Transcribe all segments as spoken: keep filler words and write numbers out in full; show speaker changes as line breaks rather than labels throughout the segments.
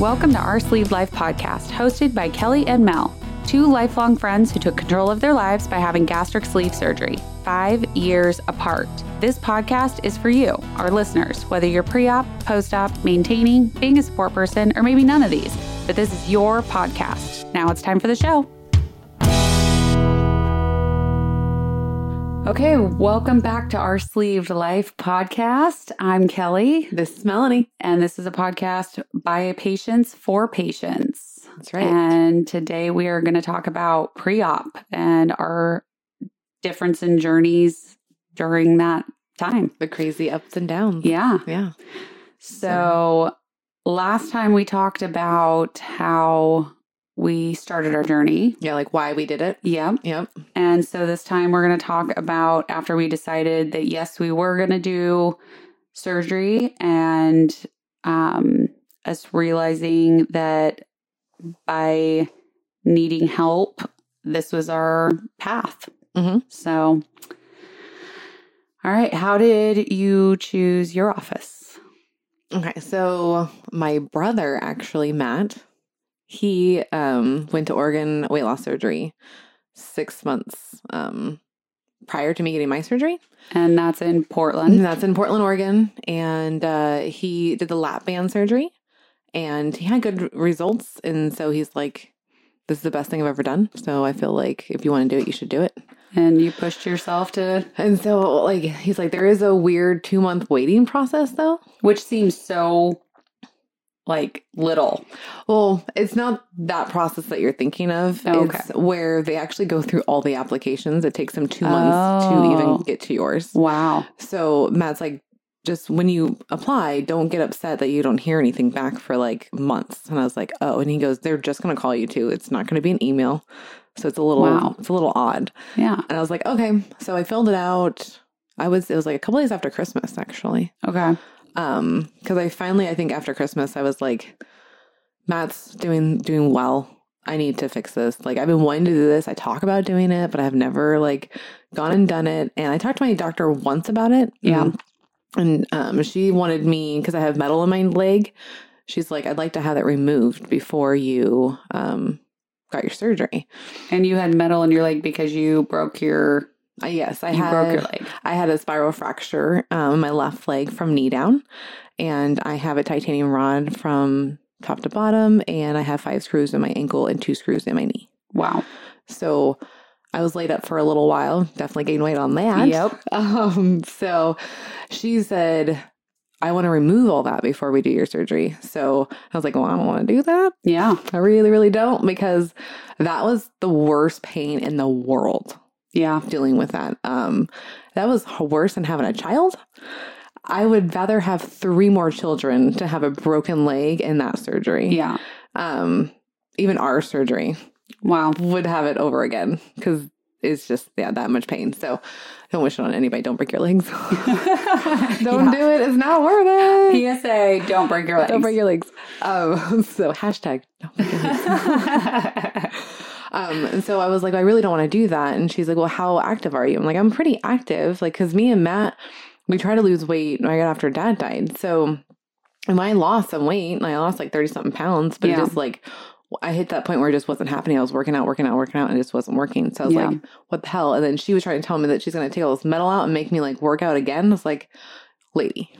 Welcome to Our Sleeved Life podcast, hosted by Kelly and Mel, two lifelong friends who took control of their lives by having gastric sleeve surgery, five years apart. This podcast is for you, our listeners, whether you're pre-op, post-op, maintaining, being a support person, or maybe none of these, but this is your podcast. Now it's time for the show. Okay, welcome back to Our Sleeved Life podcast. I'm Kelly.
This is Melanie.
And this is a podcast by patients for patients.
That's right.
And today we are going to talk about pre-op and our difference in journeys during that time.
The crazy ups and downs.
Yeah.
Yeah.
So last time we talked about how we started our journey.
Yeah, like why we did it.
Yep.
Yep.
And so this time we're going to talk about after we decided that, yes, we were going to do surgery and um, us realizing that by needing help, this was our path.
Mm-hmm.
So, all right. How did you choose your office?
Okay. So my brother, actually, Matt, he um, went to Oregon weight loss surgery six months um, prior to me getting my surgery.
And that's in Portland.
And that's in Portland, Oregon. And uh, he did the lap band surgery and he had good results. And so he's like, this is the best thing I've ever done. So I feel like if you want to do it, you should do it.
And you pushed yourself to...
And so like, he's like, there is a weird two month waiting process though.
Which seems so... like little.
Well, it's not that process that you're thinking of.
Oh, okay.
It's where they actually go through all the applications. It takes them two months
oh.
to even get to yours.
Wow.
So Matt's like, just when you apply, don't get upset that you don't hear anything back for like months. And I was like, oh, and he goes, they're just going to call you too. It's not going to be an email. So it's a little,
wow.
it's a little odd.
Yeah.
And I was like, okay. So I filled it out. I was, it was like a couple days after Christmas, actually.
Okay.
Um, cause I finally, I think after Christmas, I was like, Matt's doing, doing well. I need to fix this. Like, I've been wanting to do this. I talk about doing it, but I've never like gone and done it. And I talked to my doctor once about it.
Yeah.
And, and um, she wanted me, cause I have metal in my leg. She's like, I'd like to have it removed before you, um, got your surgery.
And you had metal in your leg because you broke your...
Uh, yes, I
you
had,
broke your leg.
I had a spiral fracture, um, my left leg from knee down, and I have a titanium rod from top to bottom, and I have five screws in my ankle and two screws in my knee.
Wow.
So I was laid up for a little while, definitely gained weight on that.
Yep.
Um, so she said, I want to remove all that before we do your surgery. So I was like, well, I don't want to do that.
Yeah.
I really, really don't, because that was the worst pain in the world.
Yeah.
Dealing with that. Um, that was worse than having a child. I would rather have three more children to have a broken leg in that surgery.
Yeah.
Um, even our surgery.
Wow.
Would have it over again because it's just, yeah, that much pain. So don't wish it on anybody. Don't break your legs. Don't yeah. do it. It's not worth it.
P S A, don't break your legs.
Don't break your legs. Um, so hashtag don't break your legs. Um, and so I was like, I really don't want to do that. And she's like, well, how active are you? I'm like, I'm pretty active. Like, cause me and Matt, we tried to lose weight right after Dad died. So, and I lost some weight and I lost like thirty something pounds, but yeah. it just like, I hit that point where it just wasn't happening. I was working out, working out, working out, and it just wasn't working. So I was yeah. like, what the hell? And then she was trying to tell me that she's going to take all this metal out and make me like work out again. I was like, lady.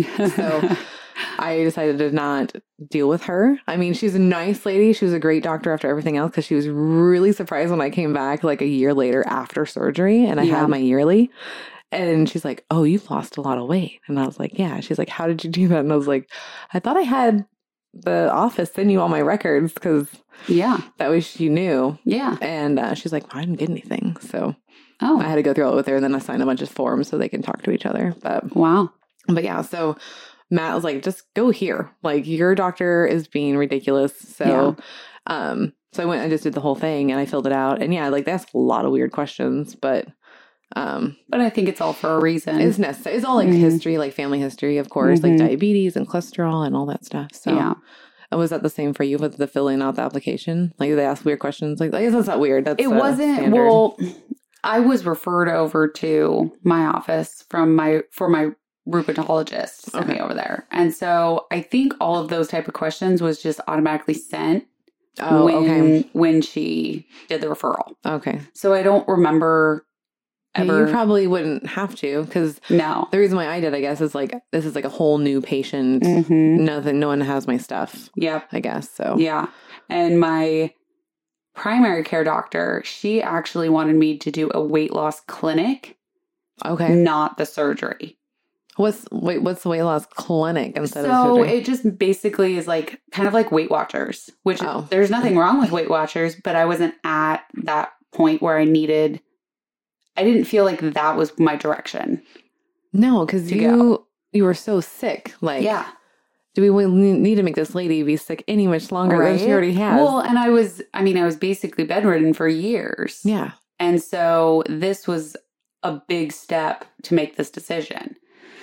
So I decided to not deal with her. I mean, she's a nice lady. She was a great doctor after everything else because she was really surprised when I came back like a year later after surgery and I yeah. had my yearly. And she's like, oh, you've lost a lot of weight. And I was like, yeah. She's like, how did you do that? And I was like, I thought I had the office send you all my records because
yeah,
that way she knew.
Yeah.
And uh, she's like, well, I didn't get anything. So
oh.
I had to go through it with her and then I signed a bunch of forms so they can talk to each other. But
wow.
But yeah, so Matt was like, just go here. Like, your doctor is being ridiculous. So, yeah. um, so I went and just did the whole thing and I filled it out. And yeah, like, they asked a lot of weird questions, but, um,
but I think it's all for a reason.
It's necessary. It's all like mm-hmm. history, like family history, of course, mm-hmm. like diabetes and cholesterol and all that stuff. So,
yeah.
And was that the same for you with the filling out the application? Like, they asked weird questions? Like, I guess that's not weird. That's
it
uh,
wasn't.
standard.
Well, I was referred over to my office from my, for my rheumatologist sent me
Okay.
over there. And so I think all of those type of questions was just automatically sent
Oh,
when
okay.
when she did the referral.
Okay.
So I don't remember
Yeah,
ever.
you probably wouldn't have to, because
no.
the reason why I did, I guess, is like, this is like a whole new patient.
Mm-hmm.
Nothing, no one has my stuff,
Yep.
I guess. So,
Yeah. And my primary care doctor, she actually wanted me to do a weight loss clinic,
okay.
not the surgery.
What's, wait, what's the weight loss clinic instead of
So
surgery?
it just basically is like kind of like Weight Watchers, which
Oh.
there's nothing wrong with Weight Watchers, but I wasn't at that point where I needed, I didn't feel like that was my direction.
No, because
to
you,
go.
you were so sick. Like,
Yeah.
do we wa- need to make this lady be sick any much longer than she already has?
Well, and I was, I mean, I was basically bedridden for years.
yeah.
And so this was a big step to make this decision.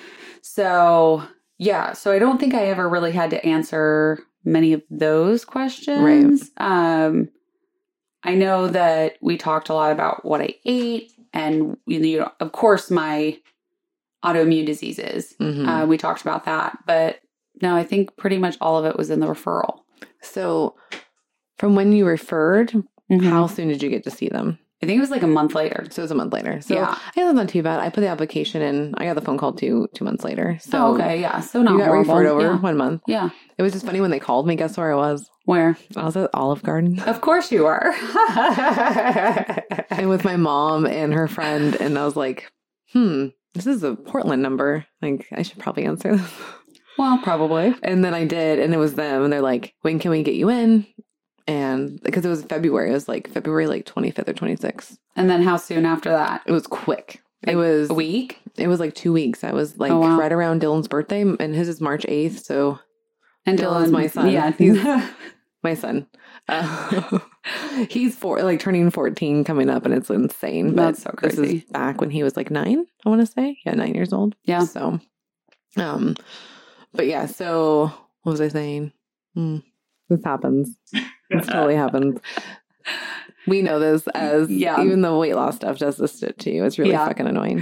So, yeah. So I don't think I ever really had to answer many of those questions. Right. Um, I know that we talked a lot about what I ate and, you know, of course, my autoimmune diseases.
Mm-hmm.
Uh, we talked about that. But no, I think pretty much all of it was in the referral.
So from when you referred,
Mm-hmm.
how soon did you get to see them?
I think it was like a month later.
So it was a month later. So
Yeah.
I guess that's not too bad. I put the application in. I got the phone call two two months later. So
Oh, okay. Yeah. So not
you got
horrible.
referred over
Yeah.
one month.
Yeah.
It was just funny when they called me. Guess where I was?
Where?
I was at Olive Garden.
Of course you are.
And with my mom and her friend. And I was like, hmm, this is a Portland number. Like, I should probably answer this.
Well, probably.
And then I did. And it was them. And they're like, when can we get you in? And because it was February, it was like February like twenty-fifth or twenty-sixth.
And then how soon after that?
It was quick.
Like
it was
a week?
It was like two weeks. I was like
Oh, wow.
right around Dylan's birthday, and his is March eighth. So
And
Dylan's my son.
Yeah.
He's my son. Uh, he's four, like turning fourteen coming up, and it's insane.
That's so
This
crazy.
is back when he was like nine, I want to say. Yeah, nine years old.
Yeah.
So, um, but yeah, so what was I saying? Hmm. This happens. This totally happens. We know this as,
Yeah.
even the weight loss stuff does this shit to you. It's really
Yeah.
fucking annoying.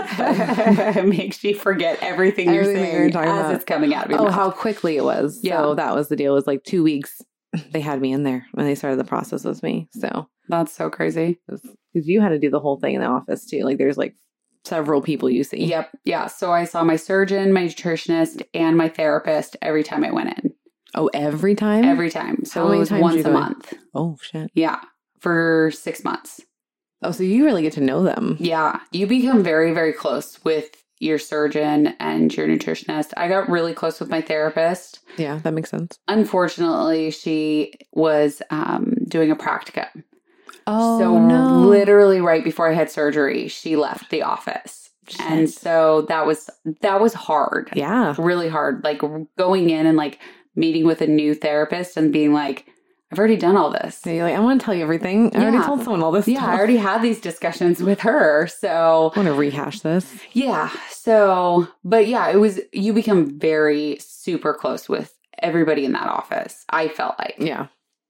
It makes you forget everything,
Everything
you're
you're
saying as
talking about.
it's coming out of your
Oh,
mouth.
how quickly it was.
Yeah.
So that was the deal. It was like two weeks. They had me in there when they started the process with me. So,
That's so crazy.
because you had to do the whole thing in the office too. Like there's like several people you see.
Yep. Yeah. So I saw my surgeon, my nutritionist, and my therapist every time I went in.
Oh, every time?
Every time. So
How
it
many
was
times
once
you
a
go in?
month.
Oh, shit.
Yeah. For six months.
Oh, so you really get to know them.
Yeah. You become very, very close with your surgeon and your nutritionist. I got really close with my therapist.
Yeah, that makes sense.
Unfortunately, she was um, doing a practicum.
Oh,
so
no.
literally right before I had surgery, she left the office.
Shit.
And so that was, that was hard.
Yeah.
Really hard. Like going in and like meeting with a new therapist and being like, I've already done all this.
So you're like, I want to tell you everything. I already
Yeah.
told someone all this
Yeah,
stuff.
I already had these discussions with her. So
I want to rehash this.
yeah. So, but yeah, it was, you become very super close with everybody in that office. I felt like,
Yeah.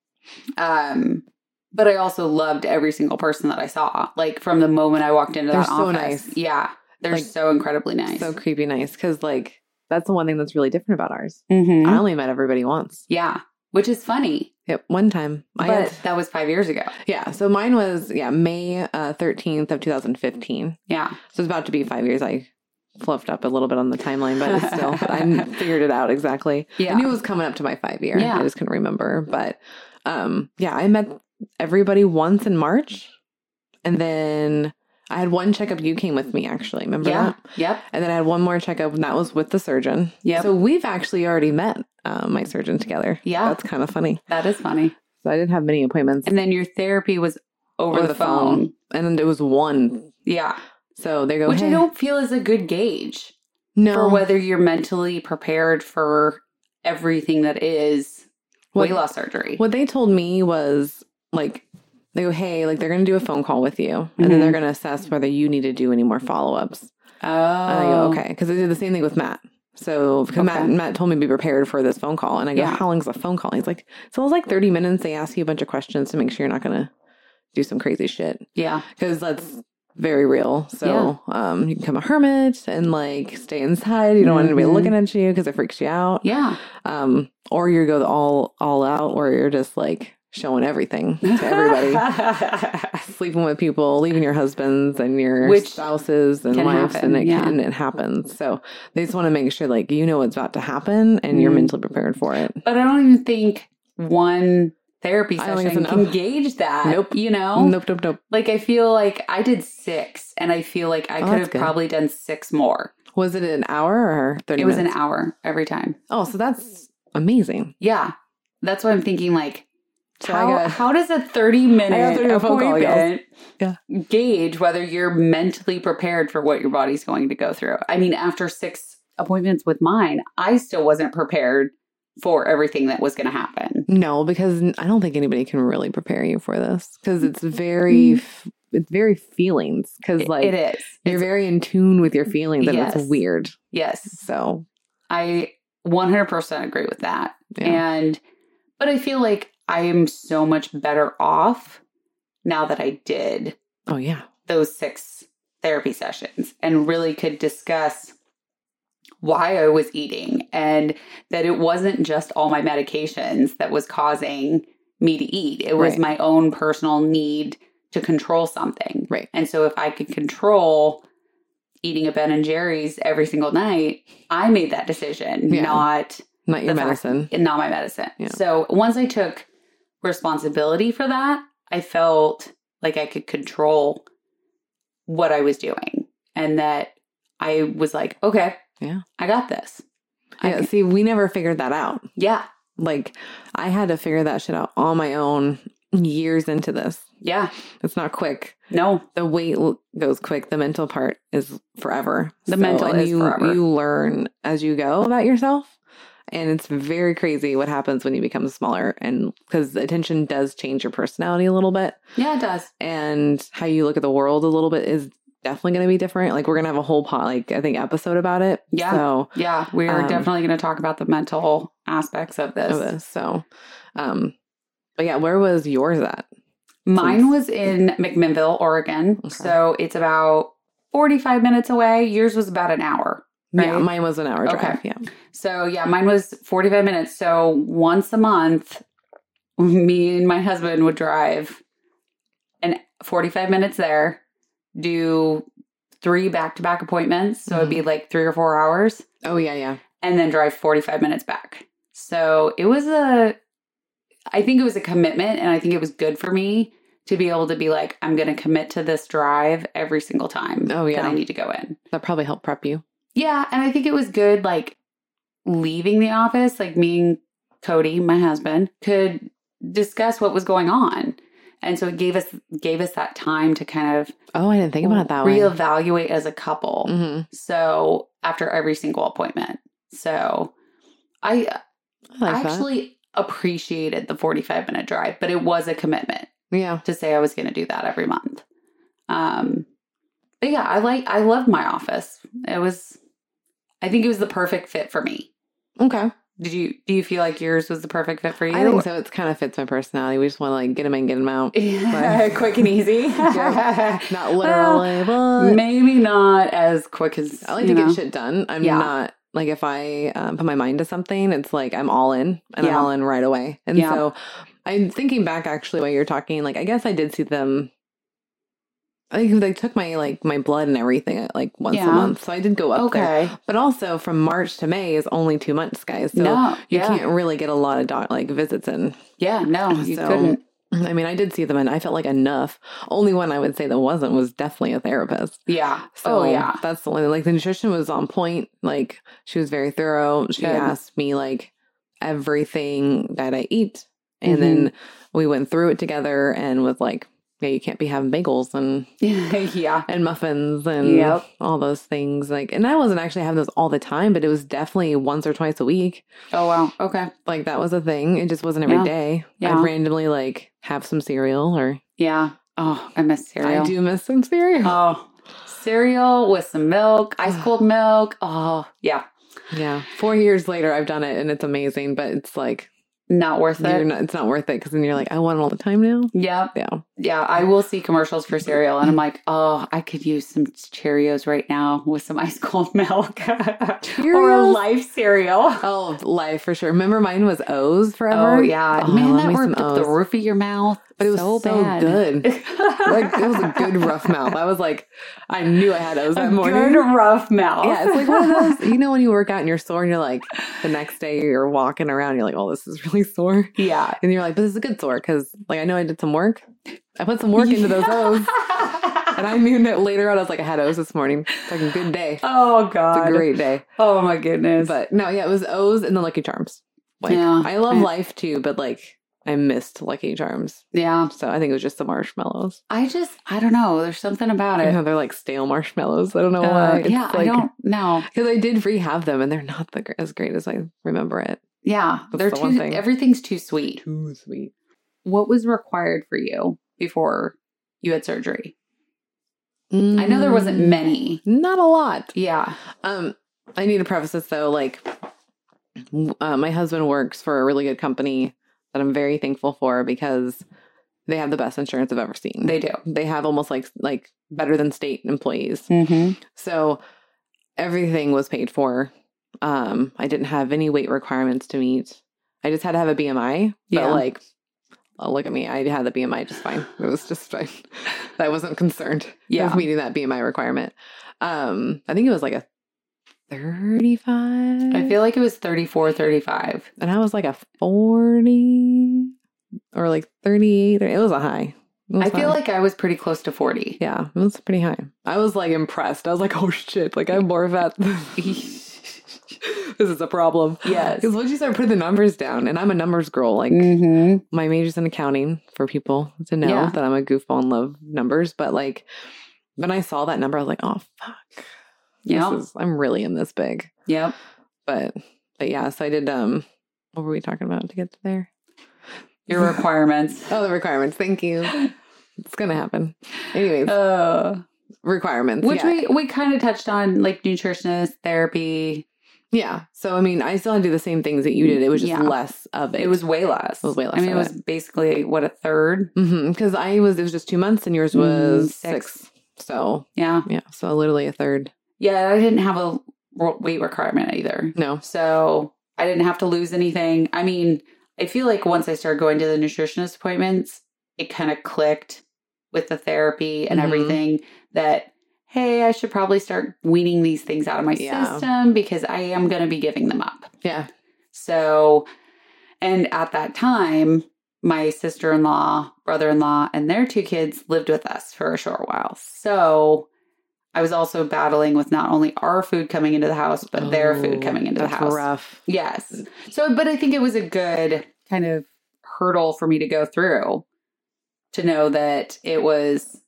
um, but I also loved every single person that I saw. Like from the moment I walked into
They're
that
so
office.
nice.
Yeah. They're
Like,
so incredibly nice.
So creepy nice. Because like, that's the one thing that's really different about ours.
Mhm.
I only met everybody once.
Yeah. Which is funny.
Yep, one time. I
But
had,
that was five years ago.
yeah, so mine was, yeah, May uh, thirteenth of two thousand fifteen.
Yeah.
So it's about to be five years. I fluffed up a little bit on the timeline, but it's still, I figured it out exactly.
Yeah.
I knew it was coming up to my five year.
Yeah.
I just couldn't remember. But um, yeah, I met everybody once in March. And then I had one checkup. You came with me, actually. Remember
Yeah.
that?
Yep.
And then I had one more checkup, and that was with the surgeon.
Yep.
So we've actually already met um, my surgeon together.
Yeah.
That's kind of funny.
That is funny.
So I didn't have many appointments.
And then your therapy was over, the, phone.
And then there was one.
Yeah.
So they go,
Which
hey.
I don't feel is a good gauge
no.
for whether you're mentally prepared for everything that is
What-
weight loss surgery.
What they told me was like, they go, hey, like they're going to do a phone call with you. And then
Mhm.
they're going to assess whether you need to do any more follow-ups.
Oh.
And I go, okay. Because they did the same thing with Matt. So because Matt,
Okay.
Matt told me to be prepared for this phone call. And I go,
Yeah.
how long is a phone call? He's like, so it was like thirty minutes. They ask you a bunch of questions to make sure you're not going to do some crazy shit.
Yeah.
Because that's very real. So yeah. um, you can become a hermit and like stay inside. You don't mm-hmm. want anybody looking at you because it freaks you out.
Yeah.
Um, or you go all all out where you're just like showing everything to everybody, sleeping with people, leaving your husbands and your
Which
spouses and wives,
happen,
and it,
yeah.
and it happens. So they just want to make sure like you know what's about to happen and mm. you're mentally prepared for it.
But I don't even think one therapy session can gauge that.
Nope.
You know?
Nope, nope, nope.
Like I feel like I did six and I feel like I oh, could have good. probably done six more.
Was it an hour or thirty
It was
minutes?
an hour every time.
Oh, so that's amazing.
Yeah. That's what I'm thinking like,
So
how,
got,
how does a thirty minute
thirty
appointment
yeah.
gauge whether you're mentally prepared for what your body's going to go through? I mean, after six appointments with mine, I still wasn't prepared for everything that was going to happen.
No, because I don't think anybody can really prepare you for this because it's very, it's very feelings. Because like
it is,
you're
it's,
very in tune with your feelings, and
yes.
it's weird.
Yes,
so
I one hundred percent agree with that.
Yeah.
And but I feel like I am so much better off now that I did.
Oh yeah,
those six therapy sessions and really could discuss why I was eating and that it wasn't just all my medications that was causing me to eat. It was
right.
my own personal need to control something.
Right.
And so if I could control eating a Ben and Jerry's every single night, I made that decision,
yeah.
not
not your medicine.
Fact, not my medicine.
Yeah.
So once I took responsibility for that, I felt like I could control what I was doing and that I was like, okay,
yeah,
I got this.
Yeah,
I,
see, we never figured that out.
Yeah.
Like, I had to figure that shit out on my own years into this.
Yeah.
It's not quick.
No.
The weight goes quick. The mental part is forever.
The
so,
mental
and
is
you,
forever.
You learn as you go about yourself. And it's very crazy what happens when you become smaller. And because attention does change your personality a little bit.
Yeah, it does.
And how you look at the world a little bit is definitely going to be different. Like we're going to have a whole pot, like I think episode about it.
Yeah.
So
yeah, we are um, definitely going to talk about the mental aspects of this.
Of this. So, um, but yeah, where was yours at?
Mine was in McMinnville, Oregon. Okay. So it's about forty-five minutes away. Yours was about an hour. Right?
Yeah, mine was an hour drive.
Okay.
Yeah.
So yeah, mine was forty-five minutes. So once a month, me and my husband would drive and forty-five minutes there, do three back-to-back appointments. So mm-hmm. it'd be like three or four hours.
Oh, yeah, yeah.
And then drive forty-five minutes back. So it was a, I think it was a commitment. And I think it was good for me to be able to be like, I'm going to commit to this drive every single time
oh, yeah.
that I need to go in.
That probably helped prep you.
Yeah. And I think it was good, like, leaving the office, like me and Cody, my husband, could discuss what was going on. And so it gave us gave us that time to kind of
oh, I didn't think about it that way.
Reevaluate as a couple.
Mm-hmm.
So after every single appointment, so I, I like actually that. appreciated the forty-five minute drive, but it was a commitment.
Yeah,
to say I was going to do that every month. Um, but yeah, I like I loved my office. It was, I think it was the perfect fit for me.
Okay.
Did you, do you feel like yours was the perfect fit for you?
I think so. It kind of fits my personality. We just want to like get them in, get them out.
Like, quick and easy.
Yeah. Not literally, well, but
maybe not as quick as,
I like to
know.
get shit done. I'm yeah. not like, if I um, put my mind to something, it's like, I'm all in and yeah. I'm all in right away. And yeah. so I'm thinking back actually while you're talking, like, I guess I did see them. I think they took my, like, my blood and everything, like, once yeah. a month. So I did go up
okay.
there. But also, from March to May is only two months, guys. So
no,
you
yeah.
can't really get a lot of, doc- like, visits in.
Yeah, no, you
so,
couldn't.
I mean, I did see them, and I felt like enough. Only one I would say that wasn't was definitely a therapist.
Yeah.
So
oh, yeah.
That's the only, like, the nutrition was on point. Like, she was very thorough. She Good. asked me, like, everything that I eat. And mm-hmm. then we went through it together and was like, yeah, you can't be having bagels and
yeah,
and muffins and
yep.
all those things. Like, and I wasn't actually having those all the time, but it was definitely once or twice a week.
Oh wow, okay.
Like that was a thing. It just wasn't every
yeah.
day.
Yeah.
I'd randomly like have some cereal or
yeah. Oh, I miss cereal.
I do miss some cereal.
Oh, cereal with some milk, ice cold milk. Oh, yeah,
yeah. Four years later, I've done it and it's amazing, but it's like.
Not worth it.
Not, it's not worth it because then you're like, I want it all the time now.
Yeah.
Yeah.
Yeah, I will see commercials for cereal and I'm like, oh, I could use some Cheerios right now with some ice cold milk. Or a Life cereal.
Oh, Life for sure. Remember mine was O's forever?
Oh, yeah.
Oh,
Man, that worked up the roof of your mouth.
But it was
so,
so
bad.
good. Like, it was a good rough mouth. I was like, I knew I had O's that
a
morning.
Good rough mouth.
Yeah, it's like one of those, you know, when you work out and you're sore and you're like, the next day you're walking around, you're like, oh, this is really sore.
Yeah.
And you're like, but this is a good sore because, like, I know I did some work. I put some work into those O's. And I knew that later on, I was like, I had O's this morning. It's like a good day.
Oh, God.
It's a great day.
Oh, my goodness.
But no, yeah, it was O's and the Lucky Charms. Like,
yeah.
I love
I,
Life too, but like, I missed Lucky Charms.
Yeah.
So I think it was just the marshmallows.
I just, I don't know. There's something about it.
You know, they're like stale marshmallows. I don't know
uh,
why. It's
yeah,
like,
I don't know.
Because I did re-have them and they're not the, as great as I remember it.
Yeah.
That's
they're
the
too,
one thing.
Everything's too sweet.
Too sweet.
What was required for you before you had surgery?
Mm,
I know there wasn't many.
Not a lot.
Yeah.
Um, I need to preface this though. Like, uh, my husband works for a really good company that I'm very thankful for because they have the best insurance I've ever seen.
They do.
They have almost like like better than state employees.
Mm-hmm.
So everything was paid for. Um, I didn't have any weight requirements to meet. I just had to have a B M I. But
Yeah.
like, oh, look at me. I had the B M I just fine. It was just fine. I wasn't concerned
Yeah.
with meeting that B M I requirement. Um, I think it was like a thirty-five.
I feel like it was thirty-four, thirty-five.
And I was like a forty or like thirty-eight. It was a high.
I feel
high.
like I was pretty close to forty.
Yeah, it was pretty high. I was like impressed. I was like, oh shit, like I'm more fat. This is a problem.
Yes.
Because once you start putting the numbers down, and I'm a numbers girl, like
Mm-hmm.
my major's in accounting for people to know
Yeah.
that I'm a goofball and love numbers. But like when I saw that number, I was like, oh fuck.
Yeah.
This is, I'm really in this big.
Yep.
But but yeah, so I did um what were we talking about to get to there?
Your requirements.
Oh, the requirements. Thank you. It's gonna happen. Anyways,
Uh,
requirements.
which
yeah.
we, we kind of touched on, like nutritionist, therapy.
Yeah. So I mean, I still had to do the same things that you did. It was just
Yeah.
less of it.
It was way less.
It was way less
I mean, it
of
was basically, what, a third?
because I was it was just two months and yours was
Mm, six.
six. So
Yeah.
yeah, so literally a third.
Yeah, I didn't have a ro- weight requirement either.
No.
So I didn't have to lose anything. I mean, I feel like once I started going to the nutritionist appointments, it kind of clicked with the therapy and
Mhm.
everything that, hey, I should probably start weaning these things out of my
Yeah.
system because I am going to be giving them up.
Yeah.
So, and at that time, my sister-in-law, brother-in-law, and their two kids lived with us for a short while. So I was also battling with not only our food coming into the house, but their food
Oh,
coming into the
that's
house.
rough.
Yes. So, but I think it was a good kind of hurdle for me to go through to know that it was,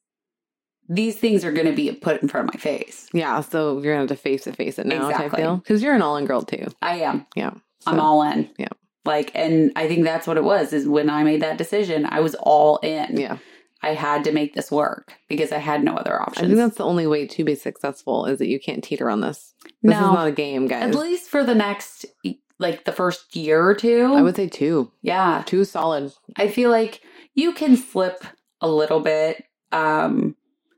these things are going to be put in front of my face.
Yeah. So you're gonna have to face it, face it now type
Exactly.
deal. Because you're an all in girl too.
I am.
Yeah.
I'm
So,
all in.
yeah.
Like, and I think that's what it was, is when I made that decision, I was all in.
Yeah.
I had to make this work because I had no other
I
options.
think that's the only way to be successful is that you can't teeter on this. This
No.
is not a game, guys.
At least for the next, like the first year or two.
I would say two.
yeah.
Two solid.
I feel like you can slip a little bit. Um,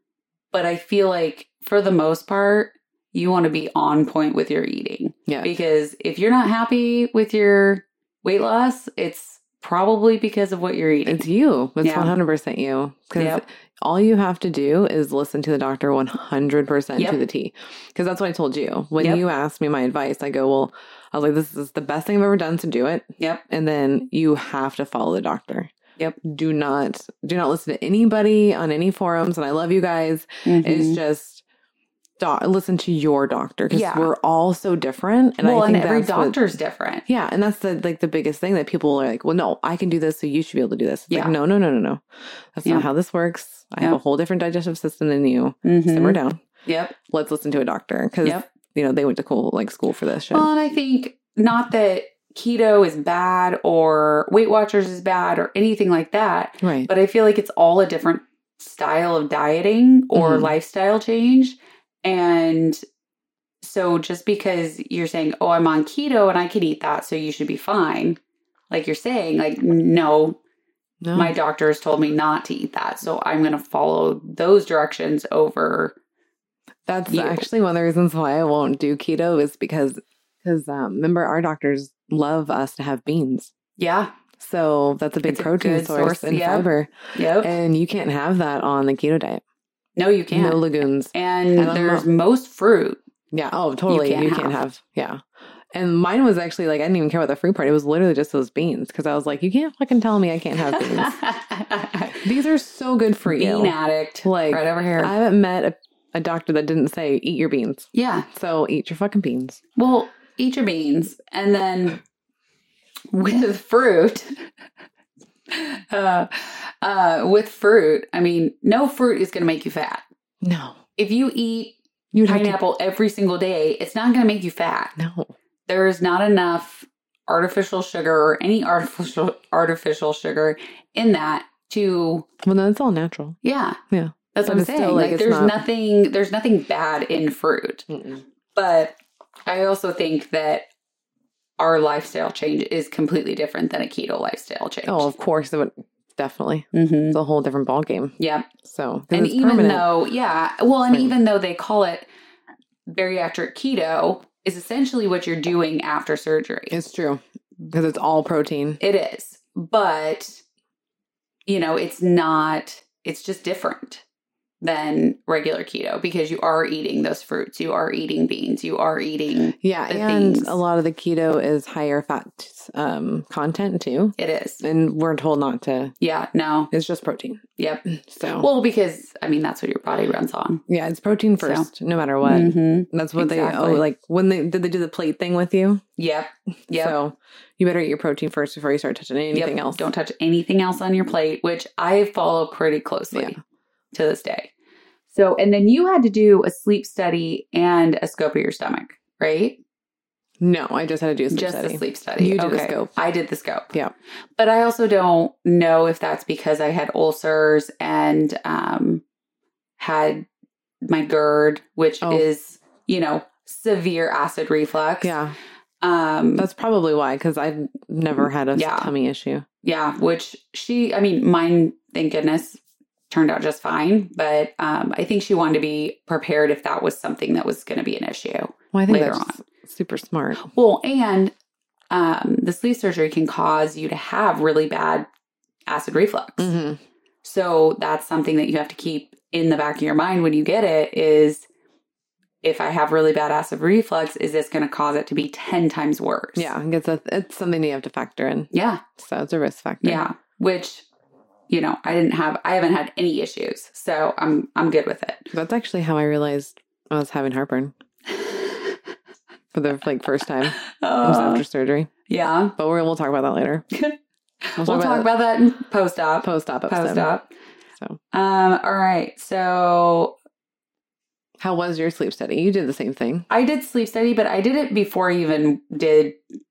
but I feel like for the most part, you want to be on point with your eating.
Yeah.
Because if you're not happy with your weight loss, it's probably because of what you're eating.
It's you. It's
Yeah.
one hundred percent you. Because
Yep.
all you have to do is listen to the doctor one hundred percent
Yep.
to the T. Because that's what I told you. When
Yep.
you asked me my advice, I go, well, I was like, this is the best thing I've ever done to do it.
Yep.
And then you have to follow the doctor.
Yep.
Do not, do not listen to anybody on any forums. And I love you guys.
Mhm.
It's just doc- listen to your doctor. Because
Yeah.
we're all so different. And
well,
I think
and every
that's what-
doctor's different.
yeah, and that's the like the biggest thing that people are like, well, no, I can do this, so you should be able to do this. It's
Yeah.
like, no, no, no, no, no. That's
Yeah.
not how this works. I have
Yeah.
a whole different digestive system than you.
Mhm.
Simmer down.
Yep.
Let's listen to a doctor because
Yep.
you know they went to cool like school for this shit.
Well, and I think not that keto is bad or Weight Watchers is bad or anything like that,
right.
but I feel like it's all a different style of dieting or
Mhm.
lifestyle change. And so just because you're saying, oh, I'm on keto and I can eat that, so you should be fine. Like you're saying, like, no,
No.
My doctors told me not to eat that. So I'm going to follow those directions over.
That's
you.
actually one of the reasons why I won't do keto is because, because um, remember, our doctors love us to have beans.
Yeah.
So that's a big
It's a
protein
good
source,
source,
and
yep.
fiber.
Yep.
And you can't have that on the keto diet.
No, you can't.
No legumes.
And
And
there's
mo-
most fruit.
Yeah. Oh, totally.
You
You
can't
can't,
have.
have. Yeah. And mine was actually like, I didn't even care about the fruit part. It was literally just those beans. Because I was like, you can't fucking tell me I can't have beans. These are so good for you.
Bean addict.
Like,
right over here.
I haven't met a, a doctor that didn't say, eat your beans.
Yeah.
So eat your fucking beans.
Well, eat your beans. And then with fruit, uh, uh, with fruit, I mean, no fruit is going to make you fat.
No.
If you eat
You'd have to-
pineapple every single day, it's not going to make you fat.
No.
There is not enough artificial sugar or any artificial artificial sugar in that to
Well, no, it's all natural.
yeah.
Yeah.
That's
But
what I'm
it's
saying.
still,
Like,
like, it's
there's
not-
nothing there's nothing bad in fruit.
Mm-mm.
But I also think that our lifestyle change is completely different than a keto lifestyle change.
Oh, of course. It would, definitely.
mm-hmm.
It's a whole different ballgame.
Yeah.
So, 'cause
And
it's
even
permanent.
though, yeah, well, and
Right.
even though they call it bariatric keto, is essentially what you're doing after surgery.
It's true. Because it's all protein.
It is. But, you know, it's not, it's just different than regular keto because you are eating those fruits. You are eating beans. You are eating,
Yeah.
the
And
things.
a lot of the keto is higher fat um, content too.
it is.
And we're told not to.
Yeah, no.
It's just protein.
Yep.
So,
Well, because, I mean, that's what your body runs on.
yeah, it's protein
So-
first, no matter what.
Mm-hmm.
That's what they,
Exactly.
oh, like when they, did they do the plate thing with you?
Yep. Yep.
So you better eat your protein first before you start touching anything
Yep.
else.
Don't touch anything else on your plate, which I follow pretty closely
Yeah.
to this day. So, and then you had to do a sleep study and a scope of your stomach, right?
No, I just had to do a sleep
Just
study.
a sleep study.
You did a
Okay.
scope.
I did the scope.
Yeah.
But I also don't know if that's because I had ulcers and um, had my GERD, which
Oh.
is, you know, severe acid reflux.
Yeah.
Um,
That's probably why, because I've never had a
Yeah.
tummy issue.
Yeah, which she, I mean, mine, thank goodness, turned out just fine. But um, I think she wanted to be prepared if that was something that was going to be an issue
Well, I think
later
that's
on.
super smart.
Well, and um, the sleep surgery can cause you to have really bad acid reflux.
Mm-hmm.
So that's something that you have to keep in the back of your mind when you get it is, if I have really bad acid reflux, is this going to cause it to be ten times worse?
Yeah, it's, a, it's something you have to factor in.
Yeah.
So it's a risk factor.
Yeah. Which, you know, I didn't have, I haven't had any issues. So I'm, I'm good with it.
That's actually how I realized I was having heartburn for the like first time. It was
Uh,
after surgery.
yeah.
But we're, we'll talk about that later.
We'll talk about that in post-op.
post-op episode.
Post-op.
So
Um, all right. So
how was your sleep study? You did the same thing.
I did sleep study, but I did it before I even did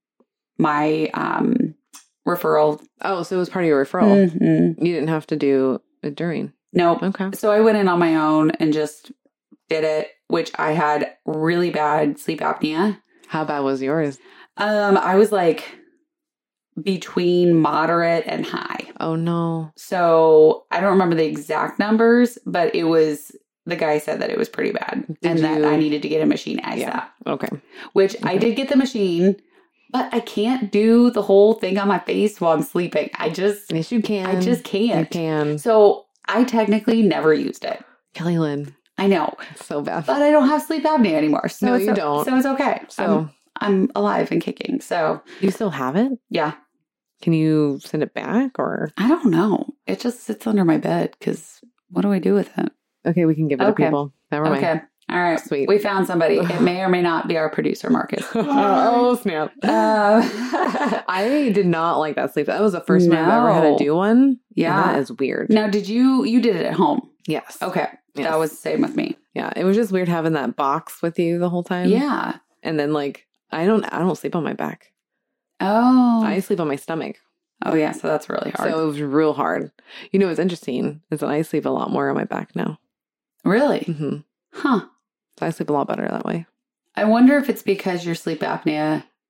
my um, referral.
Oh, so it was part of your referral.
Mhm.
You didn't have to do it during.
Nope.
Okay.
So I went in on my own and just did it, which I had really bad sleep apnea.
How bad was yours?
Um, I was like between moderate and high.
Oh, no.
So I don't remember the exact numbers, but it was, the guy said that it was pretty bad
Did
and that
you-
I needed to get a machine ASAP,
Yeah. Okay.
which I
Okay.
did get the machine, but I can't do the whole thing on my face while I'm sleeping. I just,
Yes, you can.
I just
You
can't.
can.
So I technically never used it.
Kelly Lynn.
I know,
It's so bad.
but I don't have sleep apnea anymore. So
No,
it's
you
o-
don't.
So it's okay.
So
I'm, I'm alive and kicking. So
you still have it?
yeah,
Can you send it back or?
I don't know. It just sits under my bed because what do I do with it?
Okay, we can give it
Okay.
to people. Never mind.
Okay. All right.
Sweet.
We found somebody. It may or may not be our producer, Marcus.
oh, snap.
Uh,
I did not like that sleep. That was the first time I've ever had
No.
to do one. and
Yeah.
that is weird.
now, did you, you did it at home?
Yes.
Okay.
Yes.
That was the same with me.
Yeah, it was just weird having that box with you the whole time.
Yeah.
And then like I don't I don't sleep on my back.
Oh.
I sleep on my stomach.
oh, yeah. So that's really hard.
So it was real hard. You know what's interesting is that I sleep a lot more on my back now.
really?
hmm
Huh.
So I sleep a lot better that way.
I wonder if it's because your sleep apnea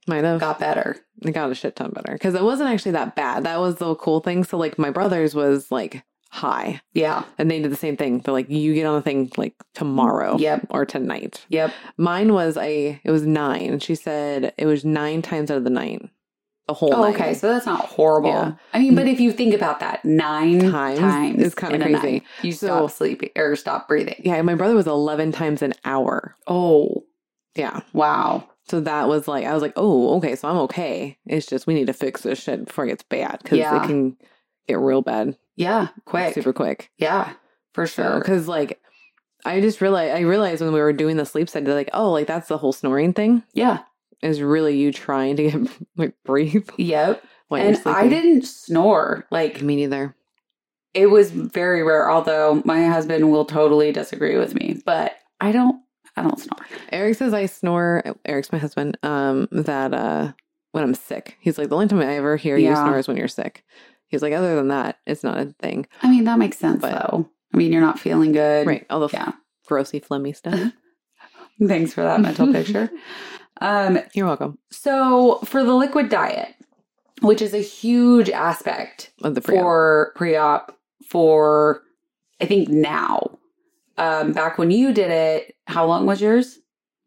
Might have.
got better.
It got a shit ton better. Because it wasn't actually that bad. That was the cool thing. So, like, my brother's was, like, high.
Yeah.
And they did the same thing. They're like, you get on the thing, like, tomorrow.
Yep.
Or tonight.
Yep.
Mine was a, it was nine. She said it was nine times out of the night. The whole
oh,
night.
okay. So that's not horrible.
Yeah.
I mean, but if you think about that, nine
Times
times,
is kinda
in a
crazy.
night, you
So-
stop sleeping or stop breathing.
Yeah. My brother was eleven times an hour.
Oh,
Yeah.
wow.
So that was like, I was like, oh, okay. So I'm okay. It's just we need to fix this shit before it gets bad. Because
Yeah.
it can get real bad.
Yeah. Quick.
Super quick.
Yeah. For sure.
Because, like, I just realized, I realized when we were doing the sleep study, like, oh, like, that's the whole snoring thing.
Yeah.
Is really you trying to get, like, breathe.
Yep.
While
And
you're sleeping.
I didn't snore. Like,
Me neither.
it was very rare, although my husband will totally disagree with me. But I don't, I don't snore.
Eric says I snore. Eric's my husband. Um, that uh, when I'm sick, he's like, the only time I ever hear you
Yeah.
snore is when you're sick. He's like, other than that, it's not a thing.
I mean, that makes sense,
But-
though. I mean, you're not feeling good.
Right. All the
Yeah.
grossy, phlegmy stuff.
Thanks for that mental picture. Um,
You're welcome.
so for the liquid diet, which is a huge aspect
Of the pre-op.
for pre-op for, I think now, um, back when you did it, how long was yours?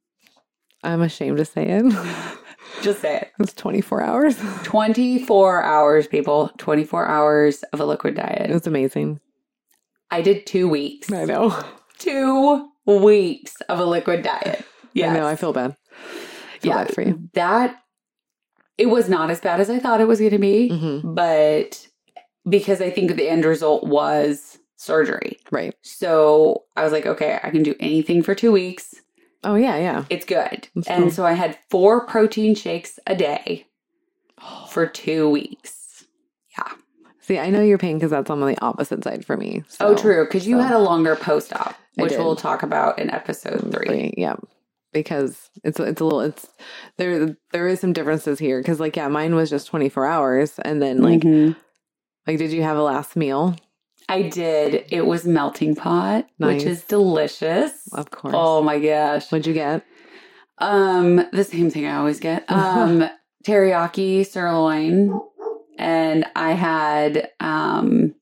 I'm ashamed to say it.
Just say it.
It's twenty-four hours.
twenty-four hours, people. twenty-four hours of a liquid diet.
It's amazing.
I did two weeks.
I know.
Two weeks of a liquid diet.
Yeah. I know. I feel bad. Feel
yeah,
bad for you.
That, it was not as bad as I thought it was going to be,
Mm-hmm.
but because I think the end result was surgery.
Right.
So I was like, okay, I can do anything for two weeks.
Oh, yeah. Yeah.
It's good.
That's
and
cool.
so I had four protein shakes a day for two weeks. Yeah.
See, I know your pain because that's on the opposite side for me. So,
oh, true. Because you
so.
had a longer post-op,
I
which
did.
we'll talk about in episode three.
Three, yeah. Because it's it's a little it's there there is some differences here because like yeah mine was just twenty-four hours and then like
Mhm.
like did you have a last meal?
I did. It was melting pot,
Nice.
which is delicious.
Of course.
Oh my gosh.
What'd you get?
Um, the same thing I always get. Um, teriyaki sirloin, and I had um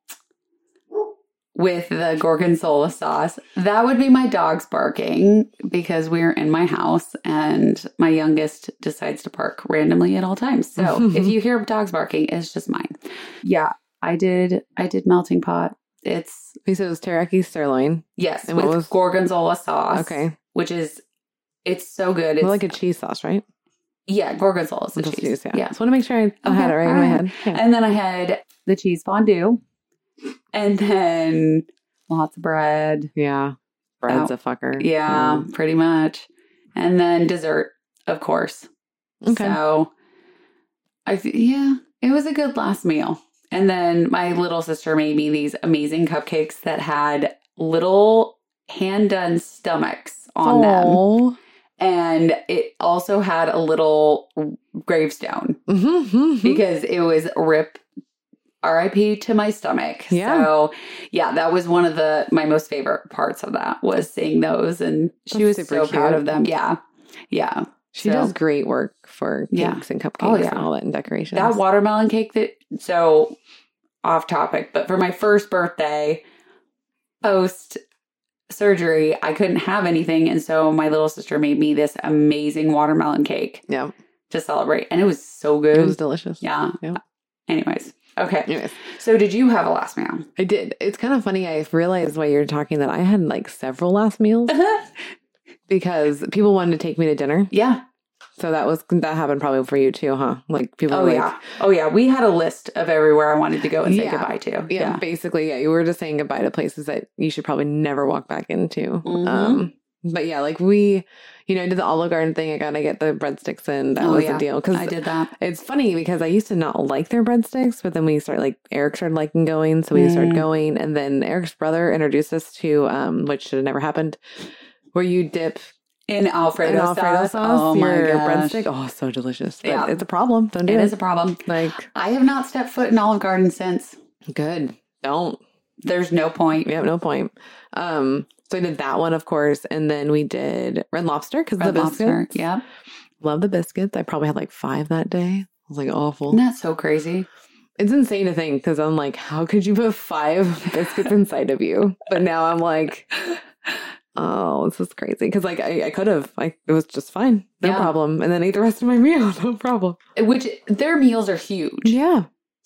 with the gorgonzola sauce. That would be my dogs barking because we're in my house and my youngest decides to bark randomly at all times. So if you hear dogs barking, it's just mine. Yeah, I did. I did melting pot. It's
You said it was teriyaki sirloin.
yes
And
with
what was-
gorgonzola sauce.
Okay,
which is it's so good. It's
more like a cheese sauce, right?
yeah, gorgonzola is the
Just
cheese.
yeah.
yeah.
Just want to make sure I, I
Okay,
had it right in
all
my
right.
head. Yeah.
And then I had the cheese fondue, and then lots of bread.
yeah. Bread's
Oh,
a fucker.
Yeah, pretty much. And then dessert, of course.
Okay.
So, I th- yeah, it was a good last meal. And then my little sister made me these amazing cupcakes that had little hand done stomachs on them,
Oh.
and it also had a little gravestone
Mm-hmm.
because it was rip. R I P to my stomach.
Yeah.
So yeah, that was one of the my most favorite parts of that was seeing those, and she
That's
was
super
so
cute.
proud of them. Yeah, yeah.
She
So,
does great work for cakes
Yeah.
and cupcakes
Oh, yeah.
and all that and decorations.
That watermelon cake that so off topic, but for my first birthday post surgery, I couldn't have anything, and so my little sister made me this amazing watermelon cake
yeah,
to celebrate, and it was so good.
it was delicious.
yeah.
Yeah.
Anyways, okay.
Anyways,
So did you have a last meal?
I did. It's kind of funny. I realized while you're talking that I had like several last meals because people wanted to take me to dinner.
yeah.
So that was that happened probably for you too, huh? Like people.
Oh
were like,
yeah. Oh yeah. We had a list of everywhere I wanted to go and say
Yeah.
goodbye to.
Yeah,
Yeah.
basically, yeah. You were just saying goodbye to places that you should probably never walk back into.
Mhm.
Um, but yeah, like we, you know, I did the Olive Garden thing. I gotta get the breadsticks in. That
Oh,
was
yeah.
the deal because
I did that.
it's funny because I used to not like their breadsticks, but then we started like Eric started liking going, so we
Mm.
started going, and then Eric's brother introduced us to um, which should have never happened, where you dip
In Alfredo,
an Alfredo sauce,
Oh my
your
gosh.
breadstick. Oh, so delicious! But
Yeah.
it's a problem. Don't do
It
it.
is a problem.
like
I have not stepped foot in Olive Garden since.
good. Don't.
There's no point.
We have no point. Um, so I did that one, of course, and then we did Red Lobster because the
Red Lobster.
biscuits.
Yeah.
Love the biscuits. I probably had like five that day. It was like awful.
Isn't that so crazy?
It's insane to think because I'm like, how could you put five biscuits inside of you? But now I'm like, oh, this is crazy. Because like I, I could have, I it was just fine, no
Yeah.
problem, and then ate the rest of my meal, no problem.
Which their meals are huge.
Yeah.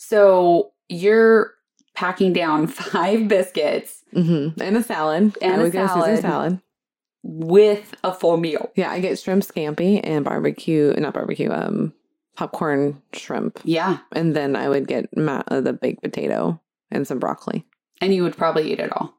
So you're packing down five biscuits
Mm-hmm. And a salad.
And
I
a
always get a Caesar
salad.
salad.
with a full meal.
Yeah, I get shrimp scampi and barbecue, not barbecue, um, popcorn shrimp.
Yeah.
And then I would get ma- uh, the baked potato and some broccoli.
And you would probably eat it all.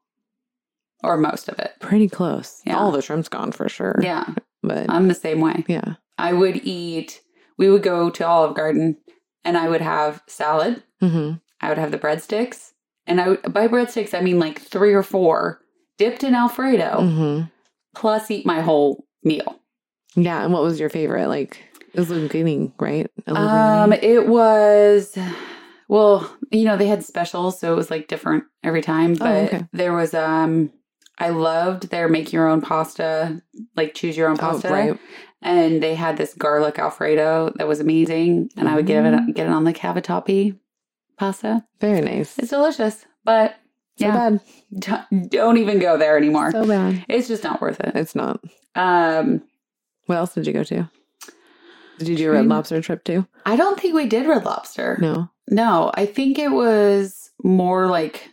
Or most of it.
Pretty close.
Yeah.
All the shrimp's gone for sure.
Yeah.
But
I'm the same way.
yeah.
I would eat, we would go to Olive Garden and I would have salad.
Mm-hmm.
I would have the breadsticks. And I would, by breadsticks, I mean like three or four dipped in Alfredo,
Mm-hmm.
plus eat my whole meal.
Yeah. And what was your favorite? Like, it was linguine, right? A
Um,
linguine?
it was, well, you know, they had specials, so it was like different every time. But
Oh, okay.
there was, um, I loved their make your own pasta, like choose your own pasta.
Oh, right.
And they had this garlic Alfredo that was amazing. And I would get
Mm.
it, get it on the cavatappi pasta.
Very nice.
It's delicious, but
so
yeah,
bad.
don't, don't even go there anymore.
So bad.
It's just not worth it.
It's not.
Um,
What else did you go to? Did you do a Red
Trying-
Lobster trip too?
I don't think we did Red Lobster.
No.
No, I think it was more like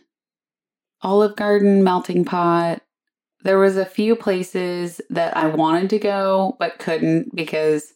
Olive Garden, Melting Pot. There was a few places that I wanted to go but couldn't because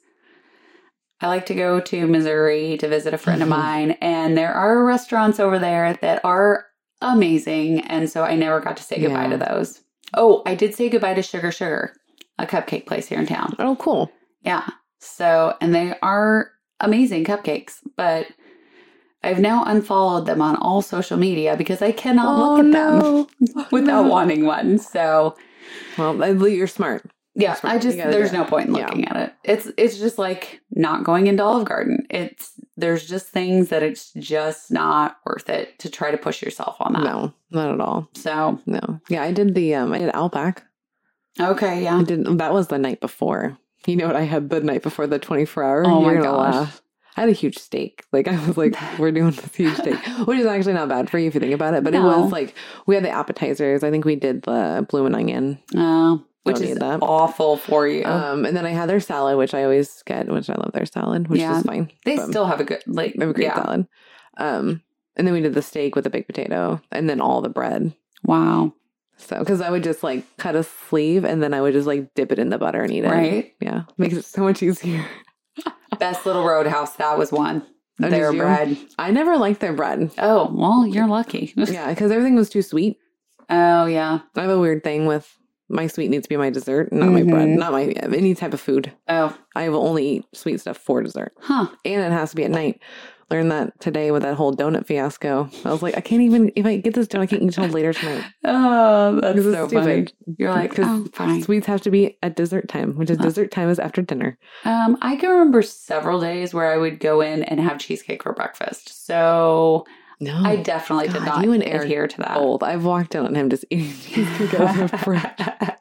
I like to go to Missouri to visit a friend of
Mhm.
mine, and there are restaurants over there that are amazing, and so I never got to say goodbye
Yeah.
to those. Oh, I did say goodbye to Sugar Sugar, a cupcake place here in town.
Oh, cool.
Yeah. So, and they are amazing cupcakes, but I've now unfollowed them on all social media because I cannot
Oh,
look at
no.
them without
No.
wanting one. So,
Well, I believe you're smart.
yeah,
That's right.
I just
You gotta
there's
do
no
it.
point in
Yeah.
looking at it. It's it's just like not going into Olive Garden. It's there's just things that it's just not worth it to try to push yourself on that.
No, not at all.
So,
No. Yeah, I did the um I did Outback.
okay,
I
yeah.
did that was the night before. You know what I had the night before the twenty-four hour?
Oh my
You're gonna
gosh.
laugh. I had a huge steak. Like I was like, we're doing this huge steak, which is actually not bad for you if you think about it. But
No.
it was like we had the appetizers. I think we did the bloomin' onion.
Uh, which
Don't
is
need that.
awful for you.
Um, and then I had their salad, which I always get, which I love their salad, which
Yeah.
is fine.
they
but
still have a good like
they have a great
yeah.
salad. Um, and then we did the steak with the baked potato, and then all the bread.
Wow.
So, because I would just like cut a sleeve, and then I would just like dip it in the butter and eat it.
Right.
Yeah, makes it so much easier.
Best Little Roadhouse, that was one.
Oh,
Their
did you?
bread.
I never liked their bread.
Oh, well, you're lucky.
Yeah, because everything was too sweet.
Oh, yeah.
I have a weird thing with my sweet needs to be my dessert, not my bread,
Mhm.
not my any type of food.
Oh,
I will only eat sweet stuff for dessert,
huh.
and it has to be at night. Learned that today with that whole donut fiasco. I was like, I can't even if I get this donut, I can't eat until later tonight.
Oh, that's
This is
so
stupid.
funny. You're like,
'Cause
oh, fine.
Sweets have to be at dessert time, which is
Huh.
dessert time is after dinner.
Um, I can remember several days where I would go in and have cheesecake for breakfast. So
No,
I definitely did
God,
not
you and Eric
adhere to that.
bold. I've walked in on him just eating cheesecake out of the fridge.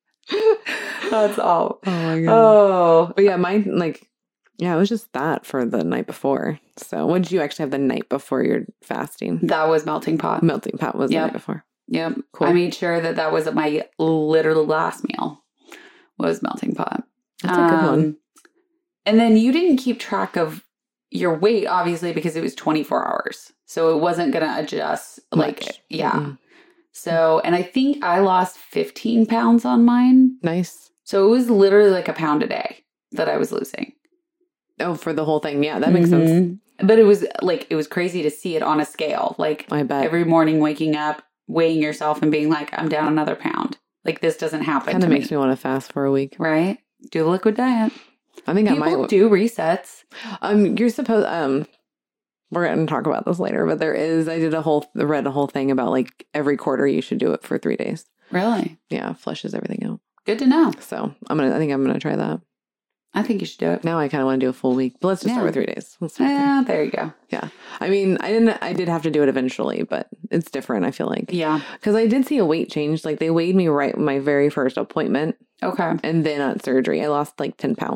That's all.
Oh my god.
Oh,
But yeah, mine like yeah, it was just that for the night before. So what did you actually have the night before your fasting?
that was melting pot.
Melting pot was
Yep.
the night before.
Yep.
Cool.
I made sure that that was my literal last meal was melting pot.
That's a good one.
Um, And then you didn't keep track of your weight, obviously, because it was twenty-four hours. So it wasn't going to adjust. Like,
Much.
yeah.
Mm-mm.
So, and I think I lost fifteen pounds on mine.
Nice.
So it was literally like a pound a day that I was losing.
Oh, for the whole thing. Yeah, that makes sense.
Mhm. But it was like, it was crazy to see it on a scale. Like
I bet.
every morning waking up, weighing yourself and being like, I'm down another pound. Like this doesn't happen
Kind
to
of
me.
makes me want to fast for a week.
Right? Do the liquid diet.
I think
People
I might.
do resets.
Um, you're supposed. Um, we're going to talk about this later, but there is. I did a whole read a whole thing about like every quarter you should do it for three days.
Really?
Yeah, flushes everything out.
Good to know.
So I'm gonna. I think I'm gonna try that.
I think you should do it.
Now I kind of want to do a full week, but let's just
Yeah.
start with three days. Let's start there.
Yeah, there you go.
Yeah, I mean, I didn't. I did have to do it eventually, but it's different. I feel like
Yeah.
because I did see a weight change. Like they weighed me right my very first appointment,
Okay.
and then at surgery, I lost like ten pounds.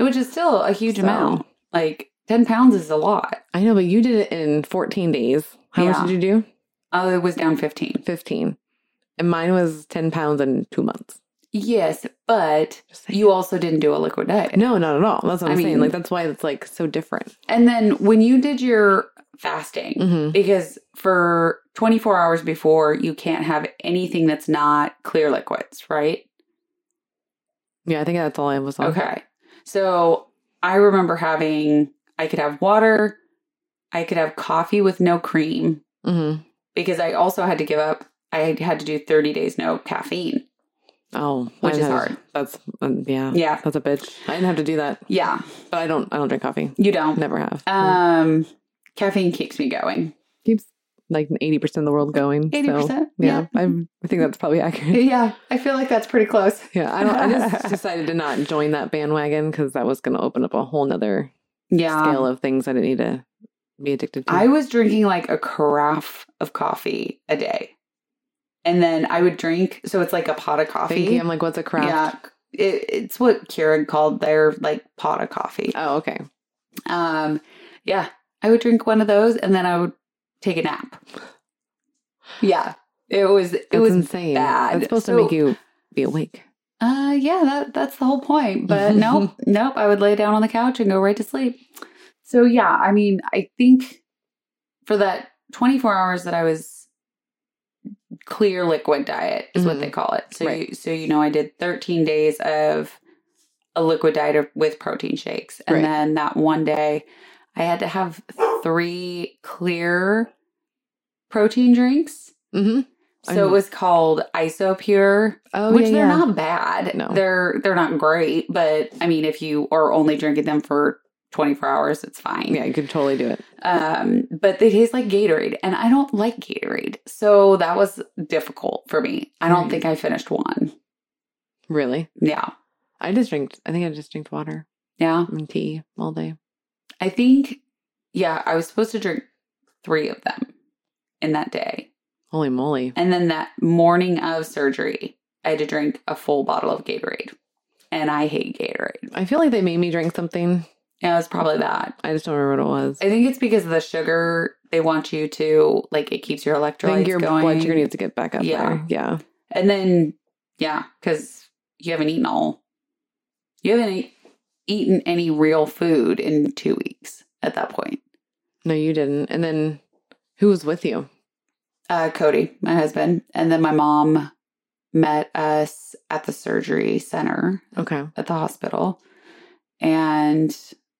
Which is still a huge
So-
amount. Like ten pounds is a lot.
I know, but you did it in fourteen days. How
Yeah.
much did you do?
Oh, it was down fifteen.
fifteen. And mine was ten pounds in two months.
Yes, but
Just saying.
you also didn't do a liquid diet.
No, not at all. That's what
I
I'm saying.
mean-
Like, that's why it's like so different.
And then when you did your fasting,
Mm-hmm.
because for twenty-four hours before, you can't have anything that's not clear liquids, right?
Yeah, I think that's all I was on.
Okay. So I remember having, I could have water, I could have coffee with no cream,
Mm-hmm.
because I also had to give up, I had to do thirty days no caffeine.
Oh,
Which
I
is
had-
hard.
That's um, yeah,
Yeah.
That's a bitch. I didn't have to do that,
Yeah,
but I don't. I don't drink coffee.
you don't.
Never have.
Um, caffeine keeps me going.
Keeps like eighty percent of the world going.
eighty
so,
percent.
yeah, I, I think that's probably accurate.
Yeah, I feel like that's pretty close.
Yeah, I don't. I just decided to not join that bandwagon because that was going to open up a whole nother
Yeah.
scale of things I didn't need to be addicted to.
I was drinking like a carafe of coffee a day. And then I would drink, so it's like a pot of coffee.
Thinking, I'm like, what's a craft?
Yeah. It, it's what Keurig called their like pot of coffee.
Oh, okay.
Um, yeah. I would drink one of those and then I would take a nap. Yeah. It was it
That's
was
insane.
bad.
That's supposed
So-
to make you be awake.
Uh yeah, that that's the whole point. But nope, nope. I would lay down on the couch and go right to sleep. So yeah, I mean, I think for that twenty-four hours that I was clear liquid diet is what
Mhm.
they call it. So
Right.
you so you know I did thirteen days of a liquid diet with protein shakes. And
Right.
then that one day I had to have three clear protein drinks.
Mm-hmm.
So it was called Isopure,
Oh,
which
yeah,
they're
yeah.
not bad.
No.
They're they're not great, but I mean if you are only drinking them for twenty-four hours, it's fine.
Yeah, you could totally do it.
Um, but they taste like Gatorade, and I don't like Gatorade. So that was difficult for me. I don't
Right.
think I finished one.
Really?
Yeah.
I just drink. I think I just drink water
Yeah.
and tea all day.
I think, yeah, I was supposed to drink three of them in that day.
Holy moly!
And then that morning of surgery, I had to drink a full bottle of Gatorade. And I hate Gatorade.
I feel like they made me drink something.
Yeah, it's probably that.
I just don't remember what it was.
I think it's because of the sugar. They want you to, like, it keeps your
I
electrolytes
think your
going.
blood sugar needs to get back up
Yeah.
there. Yeah.
And then, yeah, because you haven't eaten all, you haven't eat, eaten any real food in two weeks at that point.
No, you didn't. And then who was with you?
Uh, Cody, my husband, and then my mom met us at the surgery center
Okay.
at the hospital. And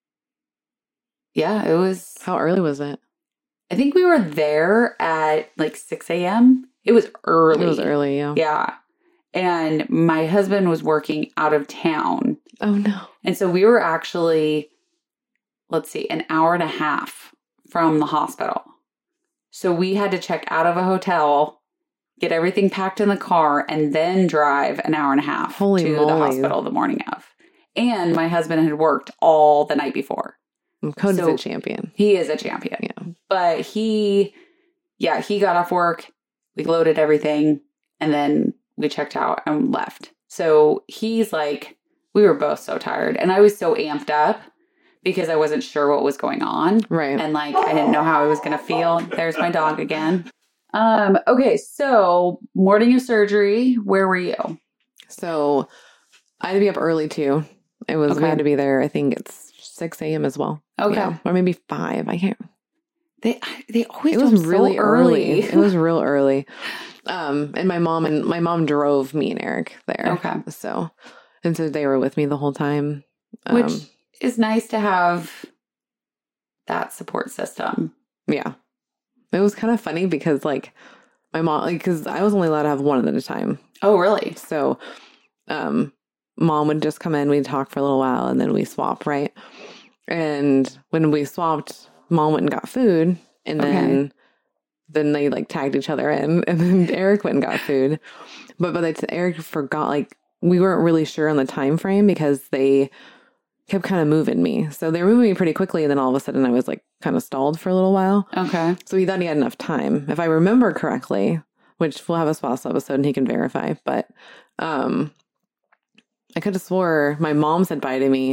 yeah, it was,
How early was it?
I think we were there at like six a.m. It was early.
It was early, yeah.
Yeah. And my husband was working out of town.
Oh, no.
And so we were actually, let's see, an hour and a half from the hospital. So we had to check out of a hotel, get everything packed in the car, and then drive an hour and a half
Holy
to
moly.
the hospital the morning of. And my husband had worked all the night before.
Cody's
So-
a champion.
He is a champion.
Yeah.
But he, yeah, he got off work. We loaded everything and then we checked out and left. So he's like, we were both so tired. And I was so amped up because I wasn't sure what was going on.
Right.
And like, I didn't know how I was going to feel. There's my dog again. Um, okay. So morning of surgery, where were you?
So I had to be up early too. It was,
Okay.
we had to be there, I think it's six a.m. as well.
Okay.
Yeah. Or maybe five. I can't.
They, they always
It
do
was
them
really
so
early.
early.
It was real early. Um, and my mom and my mom drove me and Eric there.
Okay.
So, and so they were with me the whole time. Um,
Which is nice to have that support system.
yeah. It was kind of funny because like my mom, like, cause I was only allowed to have one at a time.
Oh, really?
So, um, mom would just come in, we'd talk for a little while and then we swap. Right. And when we swapped, mom went and got food and then,
Okay.
then they like tagged each other in and then Eric went and got food. But, but they, Eric forgot, like, we weren't really sure on the time frame because they kept kind of moving me. So they were moving me pretty quickly. And then all of a sudden I was like kind of stalled for a little while.
Okay.
So he thought he had enough time. If I remember correctly, which we'll have a spouse episode and he can verify, but um, I could have swore my mom said bye to me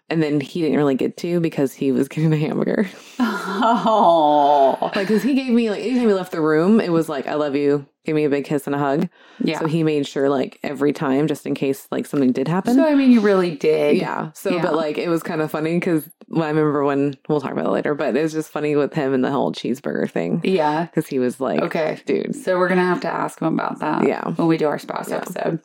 And then he didn't really get to because he was getting a hamburger.
Oh.
Like, because he gave me, like, anytime we left the room, it was like, I love you. Give me a big kiss and a hug.
Yeah.
So he made sure, like, every time, just in case, like, something did happen.
So, I mean, you really did.
Yeah. So,
Yeah.
but, like, it was kind of funny because well, I remember when, we'll talk about it later, but it was just funny with him and the whole cheeseburger thing.
Yeah.
Because he was like,
Okay.
dude.
So, we're going to have to ask him about that.
Yeah.
When we do our spouse
Yeah.
episode.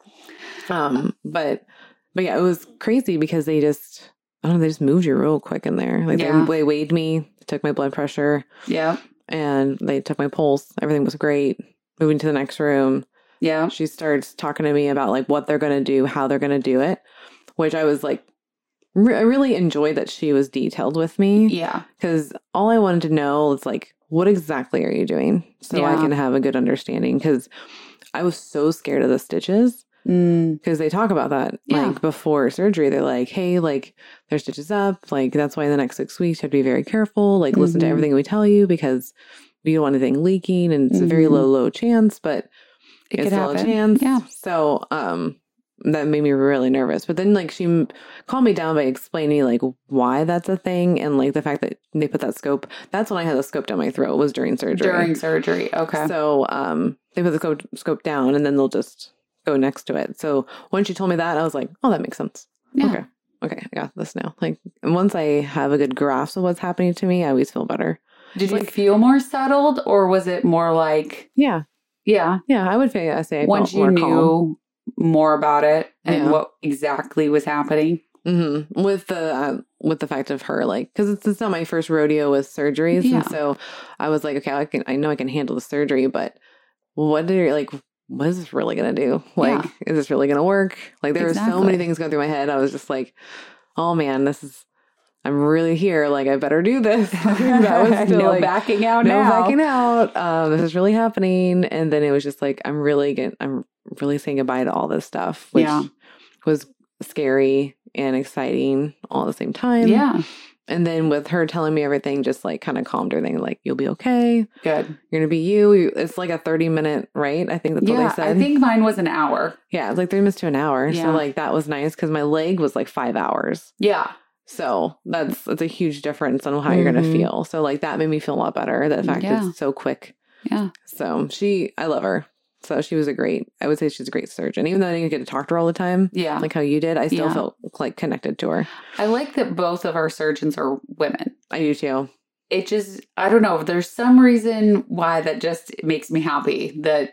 Um, but, but yeah, it was crazy because they just, I don't know, they just moved you real quick in there. Like,
Yeah.
they, they weighed me, took my blood pressure.
Yeah.
And they took my pulse. Everything was great. Moving to the next room.
Yeah.
She starts talking to me about like what they're going to do, how they're going to do it, which I was like, re- I really enjoyed that she was detailed with me.
Yeah.
Because all I wanted to know was like, what exactly are you doing? So
Yeah.
I can have a good understanding. Because I was so scared of the stitches.
Mm.
Because they talk about that,
Yeah.
like, before surgery. They're like, hey, like, there's stitches up. Like, that's why in the next six weeks, you have to be very careful. Like, listen to
Mhm.
everything we tell you because we don't want anything leaking. And it's a very
Mhm.
low, low chance, but
It
it's
could
still
happen.
a chance.
Yeah.
So, um, that made me really nervous. But then, like, she m- calmed me down by explaining, like, why that's a thing. And, like, the fact that they put that scope. That's when I had the scope down my throat, was during surgery.
During surgery. Okay.
So, um, they put the scope, scope down and then they'll just go next to it. So when she told me that, I was like, oh, that makes sense.
Yeah.
Okay. Okay. I got this now. Like, and once I have a good grasp of what's happening to me, I always feel better.
Did you
like-
feel more settled or was it more like,
Yeah.
yeah,
Yeah. I would say, I say I
once
felt
you
more calm.
knew more about it and
Yeah.
what exactly was happening?
Mm-hmm. With the uh, with the fact of her, like, because it's, it's not my first rodeo with surgeries,
Yeah.
and so I was like, okay, I can, I know I can handle the surgery, but what do you like? What is this really gonna do? Like,
Yeah.
is this really gonna work? Like, there were so
Exactly.
many things going through my head. I was just like, oh man, this is. I'm really here. Like, I better do this. That was still
no
like,
backing out
no
now.
backing out. Um, this is really happening, and then it was just like, I'm really getting, I'm really saying goodbye to all this stuff, which
Yeah.
was scary and exciting all at the same time.
Yeah.
And then with her telling me everything, just like kind of calmed everything. Like, you'll be okay.
Good.
You're gonna be you. You- It's like a thirty minute, right? I think that's
Yeah.
what they said.
I think mine was an hour.
yeah, it's like thirty minutes to an hour.
Yeah.
So like that was nice because my leg was like five hours.
Yeah.
So that's that's a huge difference on how you're gonna
Mhm.
feel. So like that made me feel a lot better. The fact
Yeah.
that it's so quick.
Yeah.
So she, I love her. So she was a great. I would say she's a great surgeon. Even though I didn't get to talk to her all the time,
Yeah.
like how you did, I still
Yeah.
felt like connected to her.
I like that both of our surgeons are women.
I do too.
It just, I don't know, there's some reason why that just makes me happy that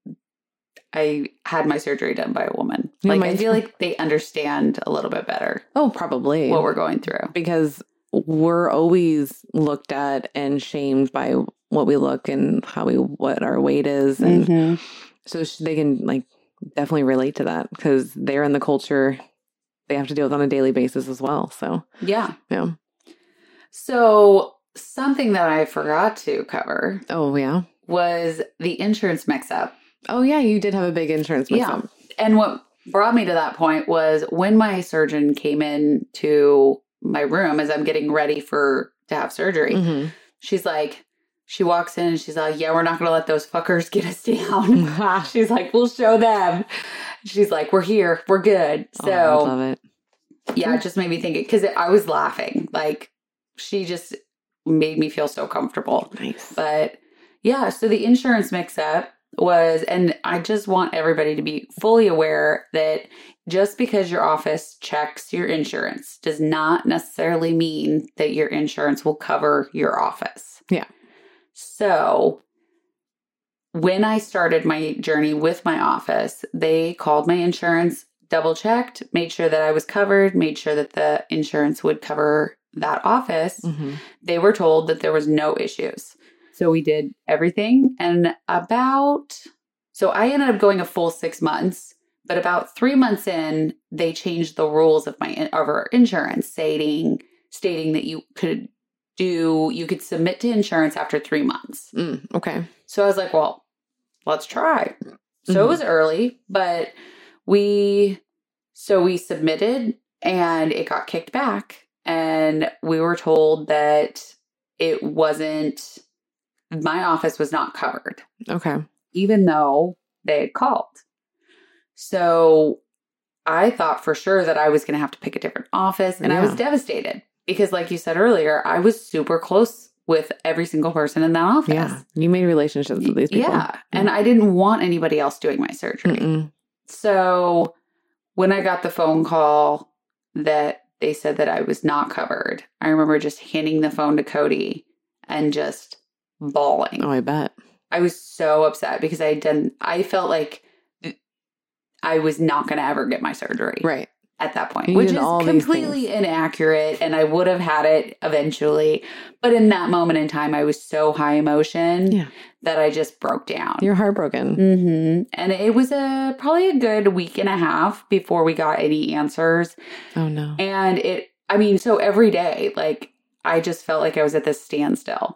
I had my surgery done by a woman.
Yeah,
Like,
my-
I feel like they understand a little bit better
Oh, probably.
what we're going through.
because we're always looked at and shamed by what we look and how we what our weight is, and
Mhm.
so sh- they can like definitely relate to that because they're in the culture they have to deal with on a daily basis as well. So
Yeah.
yeah.
So, something that I forgot to cover
Oh yeah.
was the insurance mix up.
Oh yeah. You did have a big insurance mix
Yeah.
up.
And what brought me to that point was when my surgeon came in to my room as I'm getting ready for to have surgery.
Mhm.
She's like, she walks in and she's like, yeah, we're not going to let those fuckers get us down. She's like, we'll show them. She's like, we're here. We're good. So,
oh, I love it.
yeah, it just made me think it because I was laughing. Like, she just made me feel so comfortable.
Nice.
But yeah, so the insurance mix up was, and I just want everybody to be fully aware that just because your office checks your insurance does not necessarily mean that your insurance will cover your office.
Yeah.
So when I started my journey with my office, they called my insurance, double checked, made sure that I was covered, made sure that the insurance would cover that office.
Mhm.
They were told that there was no issues. So we did everything. And about, so I ended up going a full six months, but about three months in, they changed the rules of my, of our insurance, stating, stating that you could do, you could submit to insurance after three months.
Mm, okay.
So I was like, well, let's try. So it
Mhm.
was early, but we, so we submitted and it got kicked back. And we were told that it wasn't, my office was not covered,
Okay.
even though they had called. So I thought for sure that I was going to have to pick a different office, and yeah. I was devastated because, like you said earlier, I was super close with every single person in that office.
Yeah, you made relationships with these people.
Yeah, and mm. I didn't want anybody else doing my surgery. Mm-mm. So when I got the phone call that they said that I was not covered, I remember just handing the phone to Cody and just bawling.
Oh, I bet.
I was so upset because I didn't, I felt like I was not going to ever get my surgery.
Right.
At that point, you which is completely inaccurate, and I would have had it eventually. But in that moment in time, I was so high emotion yeah. that I just broke down.
You're heartbroken.
Mm-hmm. And it was a probably a good week and a half before we got any answers.
Oh, no.
And it, I mean, so every day, like, I just felt like I was at this standstill.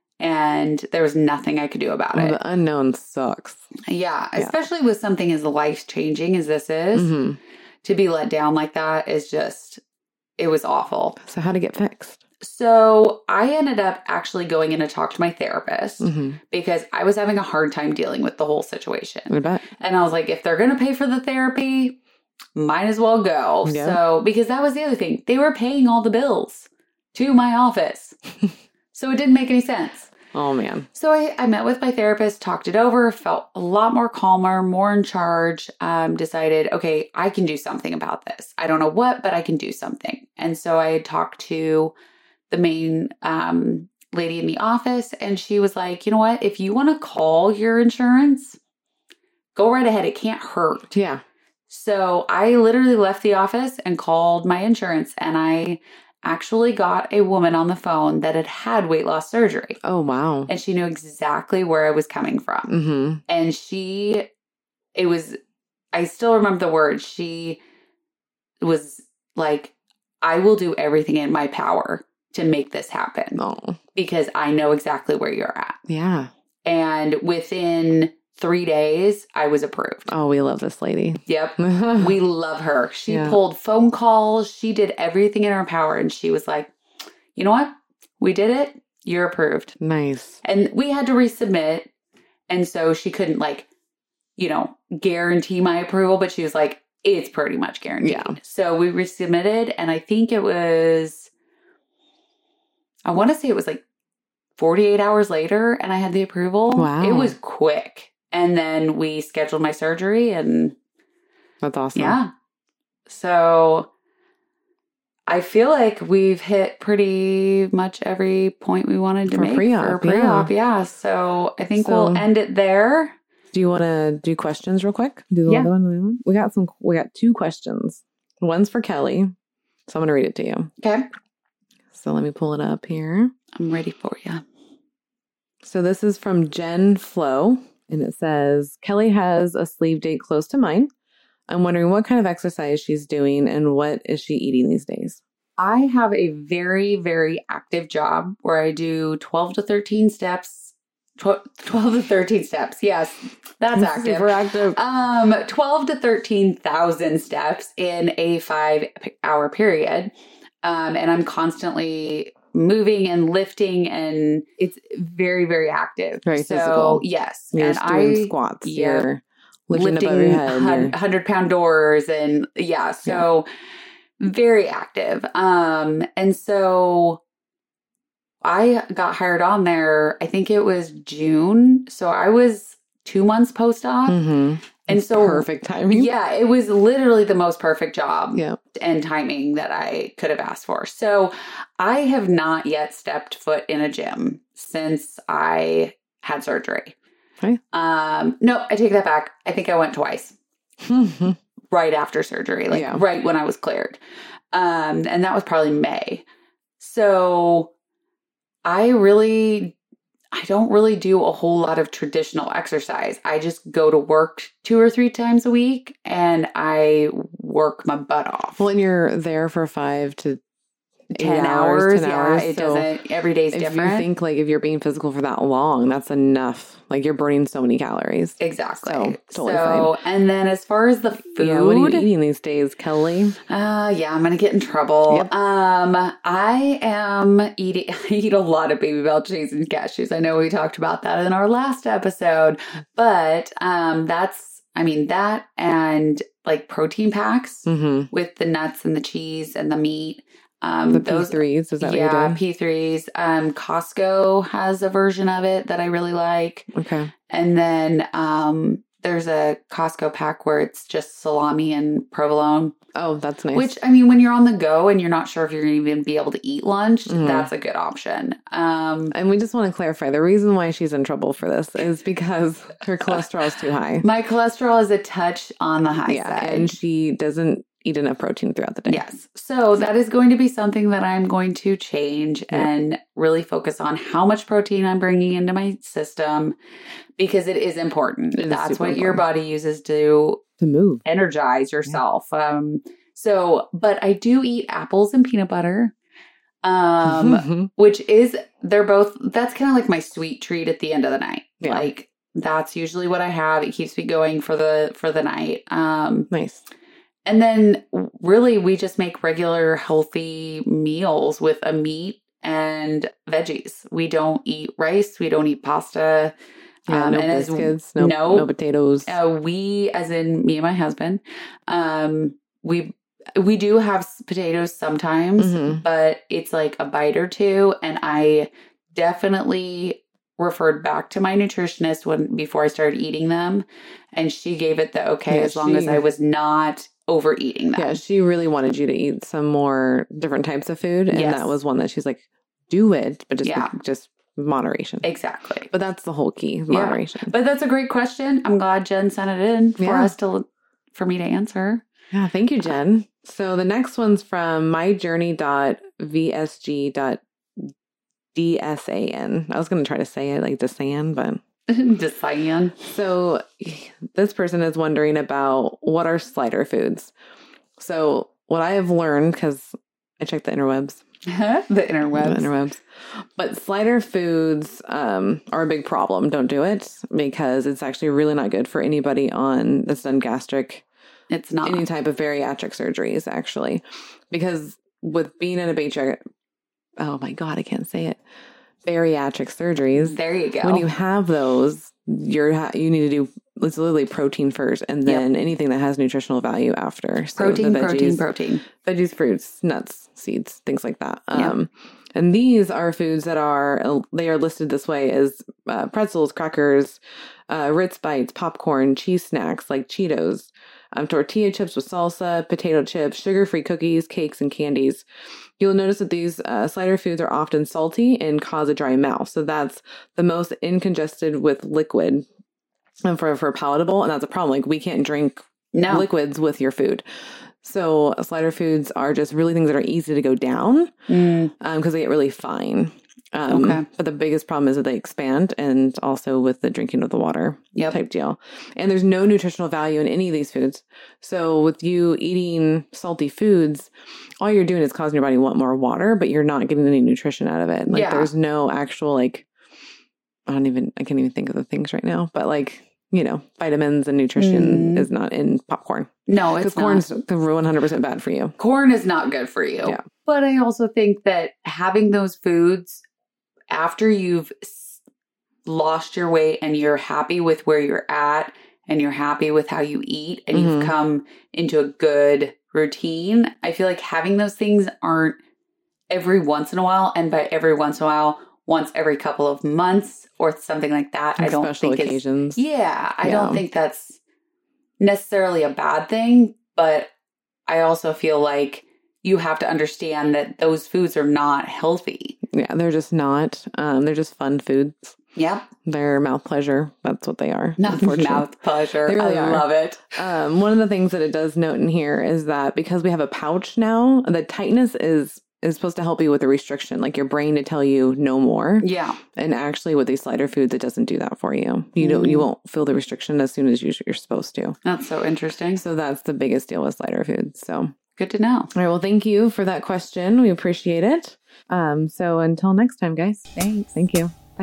And there was nothing I could do about
well,
it.
The unknown sucks.
Yeah, yeah. Especially with something as life-changing as this is. Mm-hmm. To be let down like that is just, it was awful.
So how to get fixed?
So I ended up actually going in to talk to my therapist mm-hmm. because I was having a hard time dealing with the whole situation.
I bet.
And I was like, if they're going to pay for the therapy, might as well go. Yeah. So, because that was the other thing. They were paying all the bills to my office. So it didn't make any sense.
Oh, man.
So I, I met with my therapist, talked it over, felt a lot more calmer, more in charge, um, decided, okay, I can do something about this. I don't know what, but I can do something. And so I had talked to the main um, lady in the office, and she was like, you know what? If you want to call your insurance, go right ahead. It can't hurt.
Yeah.
So I literally left the office and called my insurance, and I actually got a woman on the phone that had had weight loss surgery.
Oh, wow.
And she knew exactly where I was coming from. Mm-hmm. And she, it was, I still remember the words. She was like, I will do everything in my power to make this happen.
Oh.
Because I know exactly where you're at.
Yeah.
And within three days, I was approved.
Oh, we love this lady.
Yep. We love her. She yeah. pulled phone calls. She did everything in her power. And she was like, you know what? We did it. You're approved.
Nice.
And we had to resubmit. And so she couldn't like, you know, guarantee my approval. But she was like, it's pretty much guaranteed.
Yeah.
So we resubmitted. And I think it was, I want to say it was like forty-eight hours later. And I had the approval.
Wow.
It was quick. And then we scheduled my surgery, and
that's awesome.
Yeah. So I feel like we've hit pretty much every point we wanted to
for
make
pre-op,
for pre-op. Yeah. yeah. So I think so, we'll end it there.
Do you want to do questions real quick? Do the
yeah.
other one. We got some. We got two questions. One's for Kelly, so I'm going to read it to you.
Okay.
So let me pull it up here.
I'm ready for you.
So this is from Jen Flo. And it says, Kelly has a sleeve date close to mine. I'm wondering what kind of exercise she's doing and what is she eating these days?
I have a very, very active job where I do twelve to thirteen steps. twelve to thirteen steps. Yes, that's active.
Super active.
Um, twelve to thirteen thousand steps in a five hour period. Um, and I'm constantly moving and lifting, and it's very, very active.
Very
so,
physical.
Yes.
You're
and
doing
I,
squats.
Yeah.
You're lifting,
lifting
above your head.
one hundred pound doors, and yeah, so yeah. very active. Um, and so I got hired on there, I think it was June. So I was two months post-op.
Mm-hmm.
And so
perfect timing.
Yeah, it was literally the most perfect job
yeah.
and timing that I could have asked for. So I have not yet stepped foot in a gym since I had surgery.
Okay.
Um, no, I take that back. I think I went twice right after surgery, like yeah. right when I was cleared. Um, and that was probably May. So I really I don't really do a whole lot of traditional exercise. I just go to work two or three times a week and I work my butt off.
Well, and you're there for five to
ten
hours.
hours
ten
yeah,
hours.
it
so
doesn't, every day's
if
different.
If you think like if you're being physical for that long, that's enough. Like you're burning so many calories.
Exactly.
So, totally
so,
fine.
And then as far as the food.
Yeah, what are you eating these days, Kelly?
Uh, yeah, I'm going to get in trouble.
Yep.
Um, I am eating, I eat a lot of Baby Bell cheese and cashews. I know we talked about that in our last episode, but um, that's, I mean, that and like protein packs
Mm-hmm.
with the nuts and the cheese and the meat. Um,
The
those
P threes, is that what
yeah,
you're doing?
P threes. Um, Costco has a version of it that I really like.
Okay.
And then um, there's a Costco pack where it's just salami and provolone.
Oh, that's nice.
Which, I mean, when you're on the go and you're not sure if you're going to even be able to eat lunch,
Mhm.
that's a good option. Um,
And we just want to clarify, the reason why she's in trouble for this is because her cholesterol is too high.
my cholesterol is a touch on the high
yeah,
side.
and she doesn't eat enough protein throughout the day.
Yes. So that is going to be something that I'm going to change
Yeah.
and really focus on how much protein I'm bringing into my system because it is important.
It is
That's
super
what your
important.
body uses to
To move.
energize yourself. Um, so, but I do eat apples and peanut butter, um, which is, they're both, that's kind of like my sweet treat at the end of the night.
Yeah.
Like that's usually what I have. It keeps me going for the, for the night. Um,
Nice.
and then really we just make regular healthy meals with a meat and veggies. We don't eat rice. We don't eat pasta.
Yeah,
Um,
no
and as-
biscuits, no,
no.
no potatoes.
Uh, we, as in me and my husband, um, we we do have s- potatoes sometimes,
Mhm.
but it's like a bite or two, and I definitely referred back to my nutritionist when before I started eating them, and she gave it the okay
Yeah,
as long as
she-
I was not overeating them.
Yeah, she really wanted you to eat some more different types of food. And
Yes.
that was one that she's like, do it, but just,
Yeah.
just moderation.
Exactly.
But that's the whole key,
Yeah.
moderation.
But that's a great question. I'm glad Jen sent it in for
Yeah.
us to for me to answer.
Yeah, thank you, Jen. So the next one's from myjourney.vsg.dsan. I was going to try to say it like Desan, but
Just saying.
so this person is wondering about what are slider foods. So what I have learned, because I checked the interwebs,
the interwebs.
the interwebs, but slider foods um, are a big problem. Don't do it because it's actually really not good for anybody on that's done gastric,
It's not.
any type of bariatric surgeries, actually, because with being in a bariatric, oh my God, I can't say it, bariatric surgeries.
There you go.
When you have those, you're ha- you need to do it's literally protein first, and then anything that has nutritional value after. So
protein,
the
protein,
veggies,
protein.
veggies, fruits, nuts, seeds, things like that.
Yeah.
Um, and these are foods that are they are listed this way as uh, pretzels, crackers, uh, Ritz bites, popcorn, cheese snacks like Cheetos, um, tortilla chips with salsa, potato chips, sugar-free cookies, cakes, and candies. You'll notice that these uh, slider foods are often salty and cause a dry mouth. So that's the most incongested with liquid and for, for palatable. And that's a problem. Like we can't drink
No.
liquids with your food. So slider foods are just really things that are easy to go down
Mm,
because um, they get really fine. Um,
Okay.
But the biggest problem is that they expand and also with the drinking of the water
Yep.
type deal. And there's no nutritional value in any of these foods. So with you eating salty foods, all you're doing is causing your body to want more water, but you're not getting any nutrition out of it. Like
Yeah.
there's no actual like, I don't even, I can't even think of the things right now, but like, you know, vitamins and nutrition
Mm.
is not in popcorn.
No, it's
Because
not.
corn's one hundred percent bad for you.
Corn is not good for you.
Yeah.
But I also think that having those foods after you've s- lost your weight and you're happy with where you're at and you're happy with how you eat and
Mhm.
you've come into a good routine, I feel like having those things aren't every once in a while. And by every once in a while, once every couple of months or something like that, I don't
Special
think it's
occasions.
yeah, I
Yeah.
don't think that's necessarily a bad thing, but I also feel like you have to understand that those foods are not healthy.
Yeah, they're just not. Um, they're just fun foods.
Yep.
They're mouth pleasure. That's what they are.
Not
unfortunately.
mouth pleasure.
They really
I
are.
love it.
Um, one of the things that it does note in here is that because we have a pouch now, the tightness is is supposed to help you with the restriction, like your brain to tell you no more.
Yeah.
And actually, with these slider foods, it doesn't do that for you. You don't. You
Mm.
won't feel the restriction as soon as you, you're supposed to.
That's so interesting.
So that's the biggest deal with slider foods. So, all
Good to know.
right. Well, thank you for that question. We appreciate it. Um, so until next time, guys.
Thanks.
Thank you. Bye.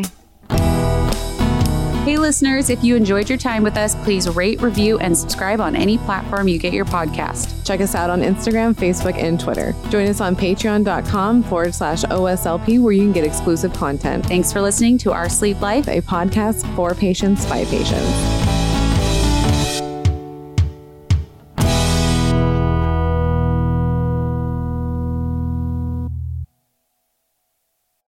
Hey, listeners, if you enjoyed your time with us, please rate, review, and subscribe on any platform you get your podcast.
Check us out on Instagram, Facebook, and Twitter. Join us on patreon.com forward slash OSLP where you can get exclusive content.
Thanks for listening to Our Sleep Life.
A podcast for patients by patients.